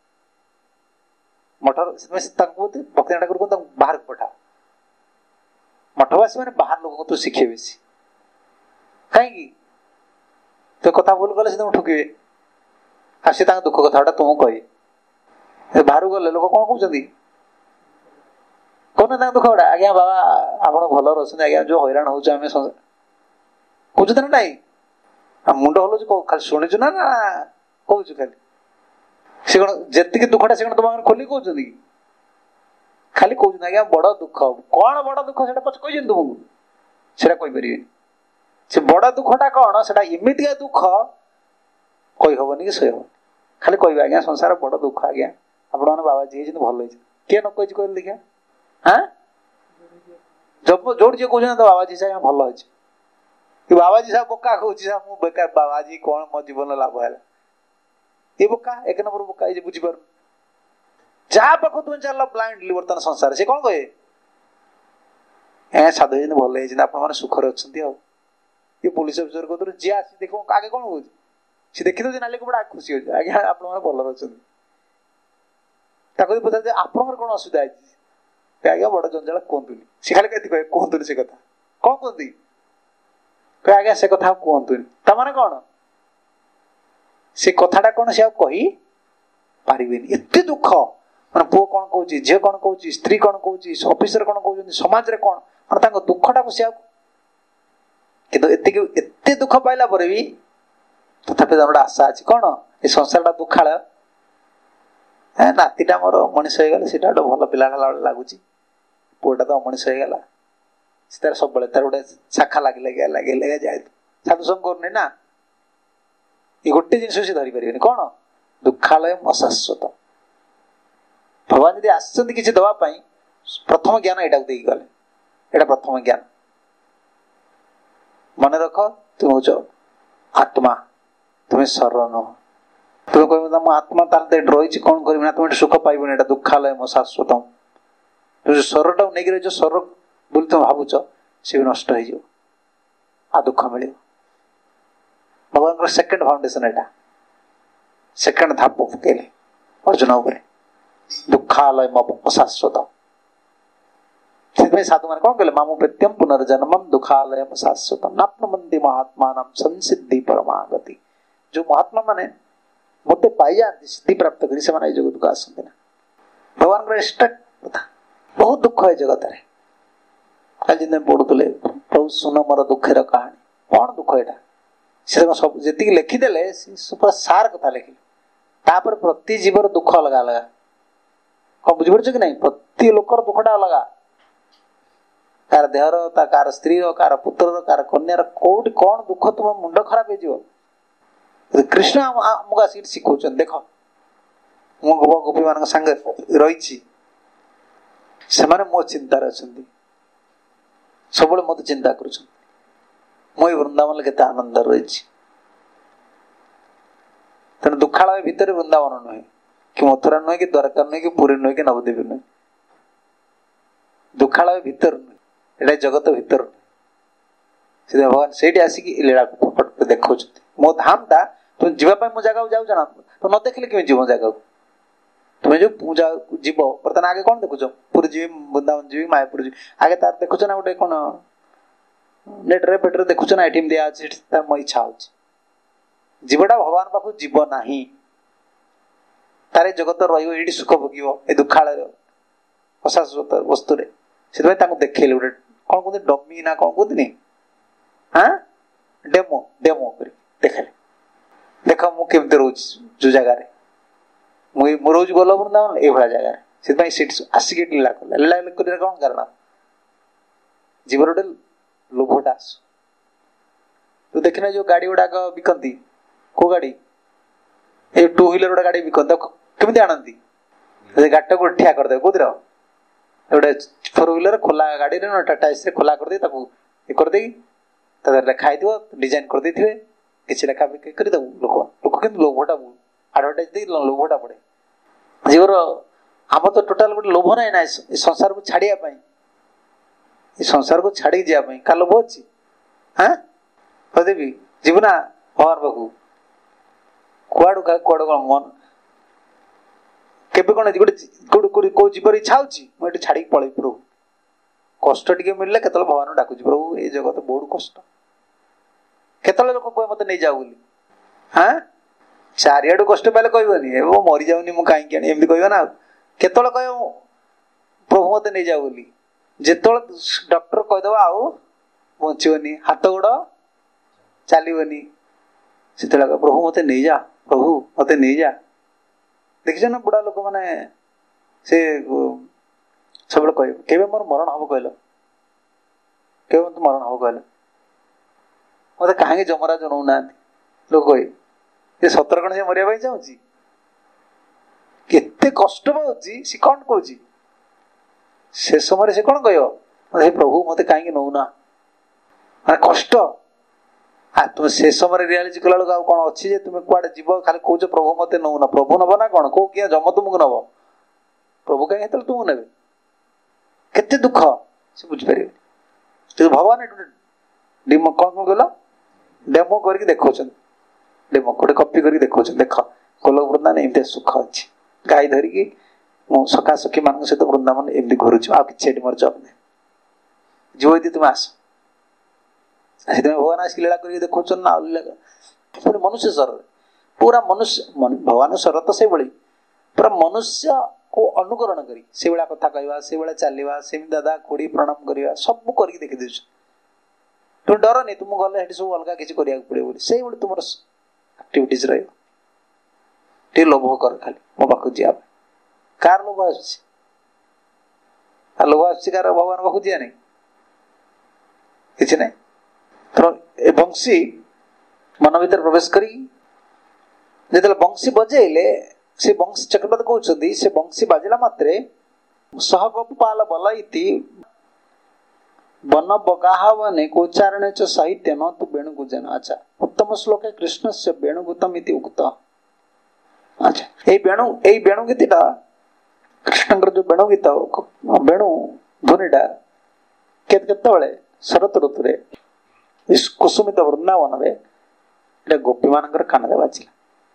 ମଠ। ସେଥିପାଇଁ ତାଙ୍କୁ ଭକ୍ତିନାଥ ଠାକୁର କହନ୍ତି ତାଙ୍କୁ ବାହାରକୁ ପଠା। ମଠବାସୀ ମାନେ ବାହାର ଲୋକଙ୍କୁ ତୁ ଶିଖେଇ ବେଶୀ। କାହିଁକି? ତୋ କଥା ଭୁଲ କଲେ ସେ ତମକୁ ଠକିବେ, ଆଉ ସେ ତାଙ୍କ ଦୁଃଖ କଥାଟା ତୁମକୁ କହିବେ। ବାହାରକୁ ଗଲେ ଲୋକ କଣ କହୁଛନ୍ତି? କହୁନା ତାଙ୍କ ଦୁଃଖ ଗୁଡା, ଆଜ୍ଞା ବାବା ଆପଣ ଭଲରେ ଅଛନ୍ତି, ଆଜ୍ଞା ଯୋଉ ହଇରାଣ ହଉଛୁ ଆମେ କହୁଛନ୍ତି ନା ନାଇଁ? मुंड हलु खाली शुणुचु ना ना कहूँ खाली से कौन जी दुखटा से तुम खोल कौन खाली कौन आज्ञा बड़ दुख कौन बड़ दुख से कही तुमको से कहीपर से बड़ दुखटा कौन से एमतिया दुख कही हबनी कि सही हबनी खाली कह आज्ञा संसार बड़ दुख आज्ञा आपण मैंने बाबा जी भल किए न कही कह देखिए हाँ जब जोड़ जी कहते तो बाबाजी साहब भल अच्छे कि बाबाजी साहब बोका कहूँ साहब मुझे बेकार बाबाजी कौन मो जीवन लाभ है ये बोका एक नंबर बोका ये बुझीपार जहाँ पाख तुम चल ब्लाइंडली बर्तमान संसार से कौन कहे ए साधु जी भल मैंने सुखर अच्छा ये पुलिस अफिसर कहते जी आसी देख आगे कौन कह सी देखी दे नाली कपड़ा खुशी हो आज्ञा आप भल अच्छा पचार आप कौन असुविधा है आज्ञा बड़ जंजाल कहतुनि सी खाली कहती कहे कहतुनि से कथा कौन कहती कहे आज्ञा से कथा कहतुनि ताने कौन से कथाटा कौन से कही पारे एत दुख मैं पुओ कौन कौच झी कौन कौच स्त्री कौन कौच ऑफिसर कौन कहते समाज रे कौन मैं दुखटा को से एत दुख पाइला पर भी तथापि गोटे आशा अच्छी कौन ये संसारटा दुखाड़ नातीटा मोर मनीष हो गला सीटा गोटे भल पिला लगुच पुआटा तो मनीष हो गला तार सब तार गोटे शाखा लगे लगे लगे लगे जाए साधु संग करनी ना ये गोटे जिन से धरी पारे कौन दुखालय अशाश्वत भगवान यदि आसती किसी दवापाई प्रथम ज्ञान यहाँ दे गले यहाँ प्रथम ज्ञान मन रख तुम हूँ आत्मा तुम्हें सर नुह तुम्हें कह मो आत्मा ताल रही कौन कर तुम सुख पाइबन यहाँ दुखालय अशाश्वत तुम स्वरटा नहीं रही स्वर बोली तुम भावुच सी भी नष्ट हो आ दुख मिल भगवान सेकेंड फाउंडेशन यहाँ सेकेंड धाप पकेले अर्जुन उपर दुखालय अशाश्वत से साधु मैंने कौन कहले मामु प्रत्यम पुनर्जन्मम दुखालय शाश्वत नाप्नुवन्ति महात्मा संसिद्धि परमागति जो महात्मा माने मोटे पाई जाती सिद्धि प्राप्त करी से माने जगत को आसंति ना भगवान का इष्ट कथा बहुत दुख है जगत रे आज दिन पढ़ुले प्रभु सुन मोर दुखेर कहानी कौन दुख एटा से सब जेतिक लिखि देले पूरा सार कथा लिखिले तापर प्रति जीवर दुख अलग अलग कौन बुझी पड़छ कि नहीं प्रति लोकर दुखटा अलग कार देहर कार स्त्री कार पुत्र कार कन्यार कौट कौन दुख तुम मुंड खराब हो कृष्ण आमको आसिक शिखौन देख मु गोपी मान संग रही मो चिंतार अच्छा सब मत चिंता कर वृंदावन के आनंद रही तेना दुखालय भितर वृंदावन नुहे कि मथुरा नुहे कि द्वारका नुहे कि पुरी नुहे कि नवद्वीप नुहे दुखालय भितर नुहे एटा जगत भितर से भगवान से आसिक लीला देखा मो धाम टा तुम जीवाई मो जगह जाऊँ ना तो न देखिले कि जीव जगह तुम्हें जो पूजा जीव बर्तमान आगे कौन देखुच पुरी जी वृंदावन जी मायापुर जी आगे तार देखुच ना गोटे कौन नेट्रे पेट्रे देखुच ना ये दिया तार मो इच्छा हो जीवटा भगवान पाख जीव ना तारे जगत रही सुख भोग ए दुखालय अशाश्वत वस्तु से देखेले गोटे कौन कहते डमी ना कौन कहते हाँ डेमो डेमो कर देखेले देख मुझे रोज जो जगार मु रोज गल वृंदावन ये जगार से आसिक लीला कला लीला कर कौन कारण जीवन गोटे लोभटा आस तू देखना जो गाड़ी गुड़ाक बिकती को गाड़ी ये टू व्हीलर गुड़ा गाड़ी बिकती केमी आनती गाड़ी को ठिया करदे कौन गोटे फोर व्हीलर खोला गाड़ी टाटा एसी खोला कर दे ये कर दे लेखा डिजाइन कर देथिबे किसी लेखा बिक्री कर दे लोक लोक कि लोभटा आडभर्टाइज दे लोभटा पड़े जीवर आम तो टोटाल गोटे लोभ ना ना संसार को छाड़िया संसार को छाड़ी जावाई का लोभ अच्छी हाँ कहदेवी जीव ना भगवान पाखु कुआड़ कुआड़ कौन मन केबे कौन गोटे कौ जीवर इच्छा होती छाड़ी पलि प्रभु कष्ट टे मिलले केत भगवान डाकुची प्रभु ये जगत बहुत कष्ट केत लोक कह मत नहीं जाऊ बोली हाँ चारिआडू कष्ट पाइले कहबनी वो मरी जाऊनी मु कहीं एमती कह ना केत कह प्रभु मत नहीं जाऊ बोली जिते डॉक्टर कहीदेव आउ बचबनी हाथ गोड़ चलनी ସେତେବେଳେ ପ୍ରଭୁ ମତେ ନେଇଯା, ପ୍ରଭୁ ମତେ ନେଇଯା। ଦେଖିଛ ନା ବୁଢା ଲୋକ ମାନେ ସେ ସବୁବେଳେ କହିବେ କେବେ ମୋର ମରଣ ହବ କହିଲ, କେବେ ମତେ ମରଣ ହବ କହିଲ, ମତେ କାହିଁକି ଯମରାଜ ନଉନାହାନ୍ତି? ଲୋକ କହିବେ ଯେ ସତର କଣ ସେ ମରିବା ପାଇଁ ଚାହୁଁଛି? କେତେ କଷ୍ଟ ପାଉଛି ସେ କଣ କହୁଛି? ସେ ସମୟରେ ସେ କଣ କହିବ? ହେ ପ୍ରଭୁ ମତେ କାହିଁକି ନଉନା, ମାନେ କଷ୍ଟ। ଆ ତୁମେ ସେ ସମୟରେ ରିଆଲିଟି କଲା ବେଳକୁ ଆଉ କଣ ଅଛି ଯେ ତୁମେ କୁଆଡେ ଯିବ ଖାଲି କହୁଛ ପ୍ରଭୁ ମତେ ନଉନା। ପ୍ରଭୁ ନବ ନା କଣ? କୋଉ କିଏ ଜମ ତୁମକୁ ନବ? ପ୍ରଭୁ କାହିଁ ହେତେବେଳେ ତୁମକୁ ନେବେ? କେତେ ଦୁଃଖ ସେ ବୁଝିପାରିବେ। କିନ୍ତୁ ଭଗବାନ ଡିମୋ କଣ କଣ କହିଲ ଡେମୋ କରିକି ଦେଖାଉଛନ୍ତି, ଡେମୋ ଗୋଟେ କପି କରିକି ଦେଖାଉଛନ୍ତି। ଦେଖ ଗୋଲକ ବୃନ୍ଦାବନ ଏମିତି ସୁଖ ଅଛି, ଗାଈ ଧରିକି ମୁଁ ସଖା ସଖୀ ମାନଙ୍କ ସହିତ ବୃନ୍ଦାବନ ଏମିତି ଘୁରୁଛି, ଆଉ କିଛି ଏଠି ମୋର ଜବ ନାହିଁ। ଯିବ ଯଦି ତୁମେ ଆସ। ସେଥିପାଇଁ ଭଗବାନ ଆସିକି ଲୀଳା କରିକି ଦେଖାଉଛନ୍ତି ନା। ପୁଣି ମନୁଷ୍ୟ ଶରୀରରେ ପୁରା ମନୁଷ୍ୟ, ଭଗବାନ ଶରୀର ତ ସେଇଭଳି ପୁରା ମନୁଷ୍ୟକୁ ଅନୁକରଣ କରି ସେଇଭଳିଆ କଥା କହିବା, ସେଇଭଳିଆ ଚାଲିବା, ସେମିତି ଦାଦା ଖୁଡି ପ୍ରଣାମ କରିବା, ସବୁ କରିକି ଦେଖିଦେଉଛୁ। ତୁମେ ଡରନି ତୁମକୁ ଗଲେ ସେଠି ସବୁ ଅଲଗା କିଛି କରିବାକୁ ପଡିବ ବୋଲି। ସେଇଭଳି ତୁମର ଆକ୍ଟିଭିଟିଜ ରହିବ। ଟିକେ ଲୋଭ କର ଖାଲି ମୋ ପାଖକୁ ଯିବା ପାଇଁ। କାହାର ଲୋଭ ଆସୁଛି? ଆଉ ଲୋଭ ଆସୁଛି କାହାର ଭଗବାନ ପାଖକୁ ଯିବା ନାହିଁ? କିଛି ନାହିଁ। ଏ ବଂଶୀ ମନ ଭିତରେ ପ୍ରବେଶ କରି ଯେତେବେଳେ ବଂଶୀ ବଜେଇଲେ, ସେ ବଂଶୀ ଚକ୍ରବର୍ତ୍ତୀ କହୁଛନ୍ତି ସେ ବଂଶୀ ବାଜିଲା ମାତ୍ରେ ସହଗୋପାଳ ବଲ ଇତି ବନ ବଗାହବନେ ଉଚ୍ଚାରଣ ଚ ସାହିତ୍ୟ ନ ତୁ ବେଣୁଗୁଜନ। ଆଚ୍ଛା, ଉତ୍ତମ ଶ୍ଲୋକେ କୃଷ୍ଣସ୍ୟ ବେଣୁଗୁତମ ଇତି ଉକ୍ତ। ଆଚ୍ଛା, ଏଇ ବେଣୁ ଏଇ ବେଣୁ ଗୀତିଟା କୃଷ୍ଣଙ୍କର ଯୋଉ ବେଣୁ ଗୀତ, ବେଣୁ ଧ୍ୱନିଟା କେତେବେଳେ ଶରତ ଋତୁରେ କୁସୁମିତ ବୃନ୍ଦାବନରେ ଏଟା ଗୋପୀ ମାନଙ୍କର କାନରେ ବାଜିଲା।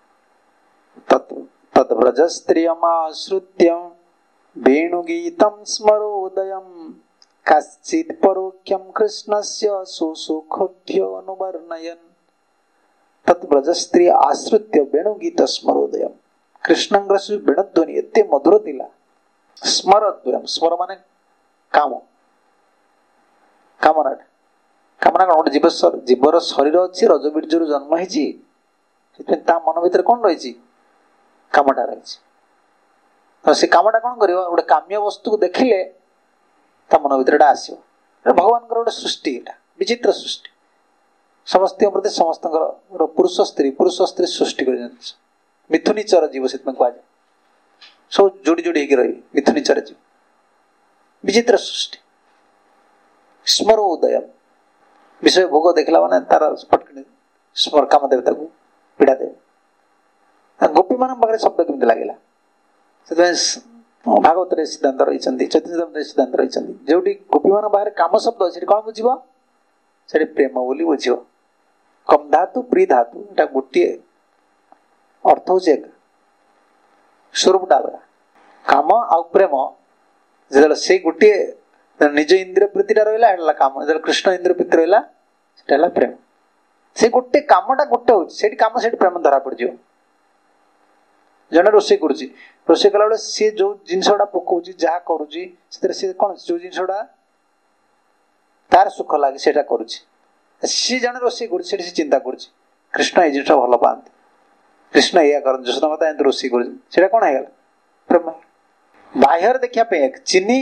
ତଦ୍ବ୍ରଜ ସ୍ତ୍ରିୟମାଶ୍ରୁତ୍ୟ ବେଣୁଗୀତଂ ସ୍ମରୋଦୟଂ କାଶ୍ଚିତ୍ ପରୋକ୍ଷଂ କୃଷ୍ଣସ୍ୟ ସୁସୁଖଭ୍ୟୋ ଅନୁବର୍ଣ୍ଣୟନ୍। ତଦ୍ବ୍ରଜ ସ୍ତ୍ରୀ ଆଶ୍ରୁତ୍ୟ ବେଣୁଗୀତ ସ୍ମରୋଦୟଂ। କୃଷ୍ଣଙ୍କର ସେ ବେଣୁଧ୍ୱନି ଏତେ ମଧୁର ଥିଲା। ସ୍ମରୋଦୟଂ, ସ୍ମର ମାନେ କାମ, କାମନାଟା। କାମନା କଣ? ଗୋଟେ ଜୀବ ଜୀବର ଶରୀର ଅଛି, ରଜବୀର୍ଯ୍ୟରୁ ଜନ୍ମ ହେଇଛି, ସେଥିପାଇଁ ତା ମନ ଭିତରେ କଣ ରହିଛି? କାମଟା ରହିଛି। ତ ସେ କାମଟା କଣ କରିବ? ଗୋଟେ କାମ୍ୟ ବସ୍ତୁକୁ ଦେଖିଲେ ତା ମନ ଭିତରେ ଏଟା ଆସିବ। ଏଟା ଭଗବାନଙ୍କର ଗୋଟେ ସୃଷ୍ଟି, ଏଟା ବିଚିତ୍ର ସୃଷ୍ଟି। ସମସ୍ତଙ୍କ ପ୍ରତି ସମସ୍ତଙ୍କର ପୁରୁଷ ସ୍ତ୍ରୀ ପୁରୁଷ ସ୍ତ୍ରୀ ସୃଷ୍ଟି କରିଛନ୍ତି। ମିଥୁନୀଚର ଜୀବ ସେଥିପାଇଁ କୁହାଯାଏ। ସବୁ ଯୋଡି ଯୋଡି ହେଇକି ରହିବେ, ମିଥୁନୀଚର ଜୀବ, ବିଚିତ୍ର ସୃଷ୍ଟି। ସ୍ମର ଉଦୟ, ବିଷୟ ଭୋଗ ଦେଖିଲା ମାନେ ତାର ସ୍ମର କାମ ଦେବେ, ତାକୁ ପୀଡା ଦେବେ। ଗୋପୀ ମାନଙ୍କ ପାଖରେ ଶବ୍ଦ କେମିତି ଲାଗିଲା? ସେଥିପାଇଁ ଭାଗବତରେ ସିଦ୍ଧାନ୍ତ ରହିଛନ୍ତି, ଚୈତନ୍ୟ ସିଦ୍ଧାନ୍ତ ରହିଛନ୍ତି। ଯୋଉଠି ଗୋପୀ ମାନଙ୍କ ପାଖରେ କାମ ଶବ୍ଦ ଅଛି, ସେଠି କଣ ବୁଝିବ? ସେଠି ପ୍ରେମ ବୋଲି ବୁଝିବ। କମ ଧାତୁ ପ୍ରି ଧାତୁ, ଏଟା ଗୋଟିଏ ଅର୍ଥ ହଉଛି ଏକ, ସ୍ୱରୂପଟା ଅଲଗା। କାମ ଆଉ ପ୍ରେମ ଯେତେବେଳେ ସେଇ ଗୋଟିଏ ନିଜ ଇନ୍ଦ୍ରିୟ ପ୍ରୀତିଟା ରହିଲା, ଏଟା ହେଲା କାମ। ଯେତେବେଳେ କୃଷ୍ଣ ଇନ୍ଦ୍ରିୟ ପ୍ରୀତି ରହିଲା, ସେଟା ହେଲା ପ୍ରେମ। ସେ ଗୋଟେ କାମଟା ଗୋଟେ ହଉଛି, ସେଇଠି କାମ ସେଇଠି ପ୍ରେମ ଧରା ପଡିଯିବ। ଜଣେ ରୋଷେଇ କରୁଛି, ରୋଷେଇ କଲା ବେଳେ ସିଏ ଯୋଉ ଜିନିଷ ଗୁଡା ପକଉଛି, ଯାହା କରୁଛି, ସେଥିରେ ସିଏ କଣ ଯୋଉ ଜିନିଷ ଗୁଡା ତାର ସୁଖ ଲାଗେ ସେଇଟା କରୁଛି। ସିଏ ଜଣେ ରୋଷେଇ କରୁଛି, ସେଠି ସେ ଚିନ୍ତା କରୁଛି କୃଷ୍ଣ ଏଇ ଜିନିଷ ଭଲ ପାଆନ୍ତି, କୃଷ୍ଣ ଏଇଆ କରନ୍ତି, ଯଶୋଦା ମାତା ଏମିତି ରୋଷେଇ କରୁଛି, ସେଇଟା କଣ ହେଇଗଲା? ପ୍ରେମ। ବାହ୍ୟରେ ଦେଖିବା ପାଇଁ ଏକ ଚିନି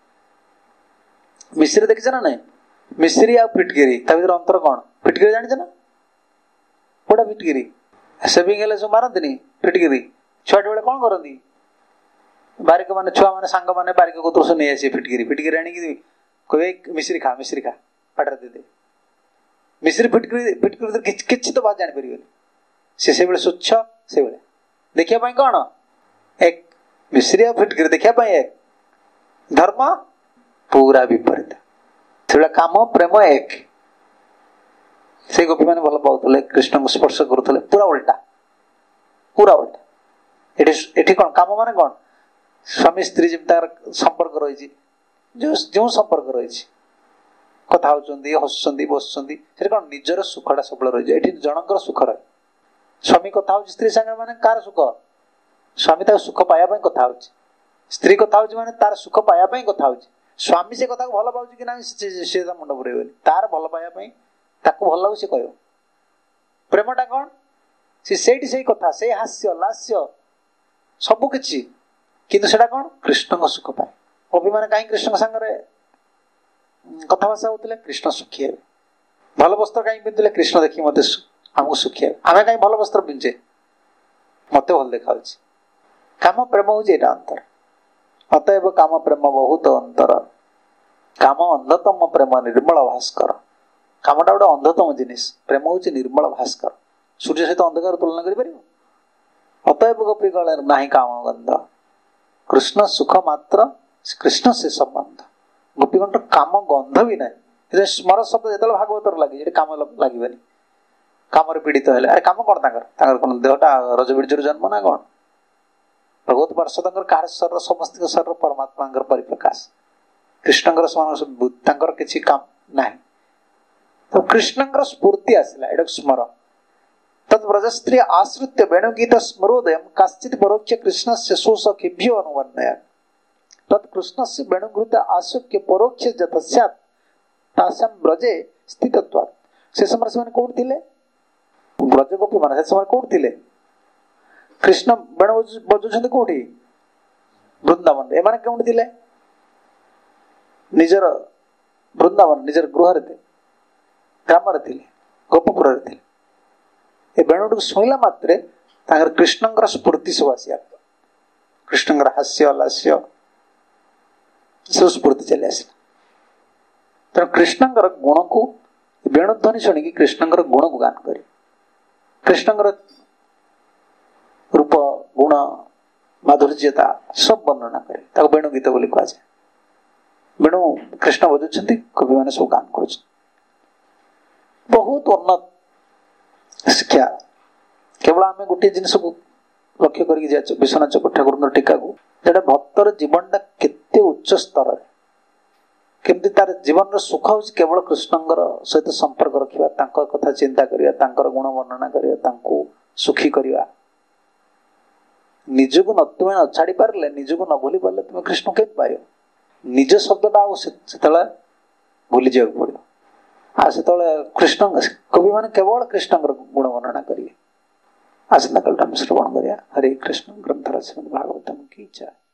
ମିଶ୍ରି ଦେଖିଛ ନା ନାଇଁ? ମିଶ୍ରି ଆଉ ଫିଟକିରି, ତା ଭିତରେ ଅନ୍ତର କଣ? ଫିଟକିରି ଜାଣିଛ ନା? କୋଉଟା ଫିଟକିରି? ସେଭିଂ ହେଲେ ସବୁ ମାରନ୍ତିନି ଫିଟକିରି। ଛୁଆଟି ବେଳେ କଣ କରନ୍ତି? ବାରିକ ମାନେ, ଛୁଆ ମାନେ, ସାଙ୍ଗ ମାନେ ବାରିକ କତୁରୁ ନେଇ ଆସିବେ ଫିଟକିରି। ଫିଟକିରି ଆଣିକି କହିବେ ମିଶ୍ରି ଖା, ମିଶ୍ରି ଖା, ପାଟିରେ ଦେଇଦେବେ। ମିଶ୍ରି ଫିଟକିରି ଫିଟକିରି କିଛି କିଛି ତ ବାଦ ଜାଣିପାରିବେନି। ସେ ସେଇଭଳି ସ୍ୱଚ୍ଛ, ସେଇଭଳି ଦେଖିବା ପାଇଁ କଣ ଏକ, ମିଶ୍ରି ଆଉ ଫିଟକିରି ଦେଖିବା ପାଇଁ ଏକ, ଧର୍ମ ପୁରା ବିପରୀତ। ସେଭଳିଆ କାମ ପ୍ରେମ ଏକ। ସେଇ ଗୋପୀ ମାନେ ଭଲ ପାଉଥିଲେ, କୃଷ୍ଣଙ୍କୁ ସ୍ପର୍ଶ କରୁଥିଲେ, ପୁରା ଓଲଟା, ପୁରା ଓଲଟା। ଏଠି ଏଠି କଣ କାମ ମାନେ କଣ? ସ୍ୱାମୀ ସ୍ତ୍ରୀ ଯେମିତି ତାର ସମ୍ପର୍କ ରହିଛି, ଯୋଉ ଯୋଉ ସମ୍ପର୍କ ରହିଛି, କଥା ହଉଛନ୍ତି, ହସୁଛନ୍ତି, ବସୁଛନ୍ତି, ସେଠି କଣ ନିଜର ସୁଖଟା ସବୁବେଳେ ରହିଛି। ଏଠି ଜଣଙ୍କର ସୁଖ ରହେ। ସ୍ୱାମୀ କଥା ହଉଛି ସ୍ତ୍ରୀ ସାଙ୍ଗରେ, ମାନେ କାହାର ସୁଖ? ସ୍ୱାମୀ ତାର ସୁଖ ପାଇବା ପାଇଁ କଥା ହଉଛି, ସ୍ତ୍ରୀ କଥା ହଉଛି ମାନେ ତାର ସୁଖ ପାଇବା ପାଇଁ କଥା ହଉଛି। ସ୍ୱାମୀ ସେ କଥାକୁ ଭଲ ପାଉଛି କି ନାହିଁ ସେ ତା ମୁଣ୍ଡ ପୁରେଇବନି, ତାର ଭଲ ପାଇବା ପାଇଁ, ତାକୁ ଭଲ ଲାଗୁଛି ସେ କହିବ। ପ୍ରେମଟା କଣ? ସେଇଠି ସେଇ କଥା, ସେଇ ହାସ୍ୟ ଲାସ୍ୟ ସବୁ କିଛି, କିନ୍ତୁ ସେଟା କଣ କୃଷ୍ଣଙ୍କ ସୁଖ ପାଇଁ। କବି ମାନେ କାହିଁ କୃଷ୍ଣଙ୍କ ସାଙ୍ଗରେ କଥାଭାଷା ହଉଥିଲେ? କୃଷ୍ଣ ସୁଖୀ ହେବେ। ଭଲ ବସ୍ତ୍ର କାହିଁ ପିନ୍ଧୁଥିଲେ? କୃଷ୍ଣ ଦେଖି ମତେ ଆମକୁ ସୁଖୀ ହେବେ। ଆମେ କାହିଁ ଭଲ ବସ୍ତ୍ର ପିନ୍ଧୁଛେ? ମତେ ଭଲ ଦେଖାଯାଉଛି। କାମ ପ୍ରେମ ହଉଛି ଏଇଟା ଅନ୍ତର। ଅତଏବ କାମ ପ୍ରେମ ବହୁତ ଅନ୍ତର, କାମ ଅନ୍ଧତମ ପ୍ରେମ ନିର୍ମଳ ଭାସ୍କର। କାମଟା ଗୋଟେ ଅନ୍ଧତମ ଜିନିଷ, ପ୍ରେମ ହଉଛି ନିର୍ମଳ ଭାସ୍କର। ସୂର୍ଯ୍ୟ ସହିତ ଅନ୍ଧକାର ତୁଳନା କରିପାରିବ? ଅତଏବ ଗୋପୀ ଗଳେ ନାହିଁ କାମ ଗନ୍ଧ, କୃଷ୍ଣ ସୁଖ ମାତ୍ର କୃଷ୍ଣ ସେ ସମ୍ବନ୍ଧ। ଗୋପୀଗଣର କାମ ଗନ୍ଧ ବି ନାହିଁ। ସ୍ମର ଶବ୍ଦ ଯେତେବେଳେ ଭାଗବତର ଲାଗେ ସେଠି କାମ ଲାଗିବନି। କାମରେ ପୀଡ଼ିତ ହେଲେ, ଆରେ କାମ କଣ ତାଙ୍କର? ତାଙ୍କର କଣ ଦେହଟା ରଜବୀର୍ଯ୍ୟରୁ ଜନ୍ମ ନା କଣ? ଭଗବତ ପାର୍ଶ୍ୱଦଙ୍କର କାହାର ଶରୀର? ସମସ୍ତଙ୍କ ଶରୀର ପରମାତ୍ମାଙ୍କର ପରିପ୍ରକାଶ। କୃଷ୍ଣଙ୍କର ତାଙ୍କର କିଛି କାମ ନାହିଁ। ତ କୃଷ୍ଣଙ୍କର ସ୍ଫୂର୍ତ୍ତି ଆସିଲା, ଏଟାକୁ ସ୍ମର। ତତ୍ ବ୍ରଜସ୍ତ୍ରୀ ଆଶ୍ରିତ୍ୟ ବେଣୁଗୀତ ସ୍ମରୋଦୟଂ କାଶ୍ଚିତ୍ ପରୋକ୍ଷ କୃଷ୍ଣସ୍ୟ ସୁସଖିଭ୍ୟୋ ଅନୁବର୍ଣ୍ଣୟ। ତତ୍ କୃଷ୍ଣସ୍ୟ ବେଣୁଘୃତ ଆଶୁକ୍ୟ ପରୋକ୍ଷ ଯଥା ସ୍ୟାତ୍ ତାସାଂ ବ୍ରଜେ ସ୍ଥିତତ୍ୱାତ୍। ସେ ସମୟରେ ସେମାନେ କୋଉଠି ଥିଲେ? ବ୍ରଜଗୋପୀ ମାନେ ସେ ସମୟରେ କୋଉଠି ଥିଲେ? କୃଷ୍ଣ ବେଣୁ ବଜୁଛନ୍ତି କୋଉଠି? ବୃନ୍ଦାବନ। ଏମାନେ କେଉଁଠି ଥିଲେ? ନିଜର ବୃନ୍ଦାବନ, ନିଜର ଗୃହରେ ଥିଲେ, ଗ୍ରାମରେ ଥିଲେ, ଗୋପପୁରରେ ଥିଲେ। ଏ ବେଣୁଟିକୁ ଶୁଣିଲା ମାତ୍ରେ ତାଙ୍କର କୃଷ୍ଣଙ୍କର ସ୍ଫୂର୍ତ୍ତି ସବୁ ଆସିଲା। କୃଷ୍ଣଙ୍କର ହାସ୍ୟ ଲାସ୍ୟ ସୁସ୍ଫୂର୍ତ୍ତି ଚାଲି ଆସିଲା। ତେଣୁ କୃଷ୍ଣଙ୍କର ଗୁଣକୁ, ବେଣୁଧ୍ୱନି ଶୁଣିକି କୃଷ୍ଣଙ୍କର ଗୁଣକୁ ଗାନ କରି, କୃଷ୍ଣଙ୍କର ରୂପ ଗୁଣ ମାଧୁର୍ଯ୍ୟତା ସବୁ ବର୍ଣ୍ଣନା କରି ତାକୁ ବେଣୁ ଗୀତ ବୋଲି କୁହାଯାଏ। ବେଣୁ କୃଷ୍ଣ ବଜୁଛନ୍ତି, କବିମାନେ ସବୁ ଗାନ କରୁଛନ୍ତି। ବହୁତ ଉନ୍ନତ ଶିକ୍ଷା। କେବଳ ଆମେ ଗୋଟିଏ ଜିନିଷକୁ ଲକ୍ଷ୍ୟ କରିକି ଯାଉଛୁ, ବିଶ୍ୱନାଥ ଚକ୍ର ଠାକୁରଙ୍କର ଟୀକାକୁ, ଯେଟା ଭକ୍ତର ଜୀବନଟା କେତେ ଉଚ୍ଚ ସ୍ତରରେ, କେମିତି ତାର ଜୀବନର ସୁଖ ହଉଛି କେବଳ କୃଷ୍ଣଙ୍କର ସହିତ ସମ୍ପର୍କ ରଖିବା, ତାଙ୍କ କଥା ଚିନ୍ତା କରିବା, ତାଙ୍କର ଗୁଣ ବର୍ଣ୍ଣନା କରିବା, ତାଙ୍କୁ ସୁଖୀ କରିବା। ନିଜକୁ ନ ତୁମେ ନ ଛାଡି ପାରିଲେ, ନିଜକୁ ନ ଭୁଲି ପାରିଲେ ତୁମେ କୃଷ୍ଣ କେମିତି ପାଇବ? ନିଜ ଶବ୍ଦଟା ଆଉ ସେତେବେଳେ ଭୁଲି ଯିବାକୁ ପଡିବ। ଆଉ ସେତେବେଳେ କୃଷ୍ଣ କବି ମାନେ କେବଳ କୃଷ୍ଣଙ୍କର ଗୁଣ ବର୍ଣ୍ଣନା କରିବେ। ଆସନ୍ତାକାଲି ଆମେ ଶ୍ରବଣ କରିବା। ହରେ କୃଷ୍ଣ ଗ୍ରନ୍ଥର ଶ୍ରୀମଦ୍ ଭାଗବତମ୍ କି ଜୟ।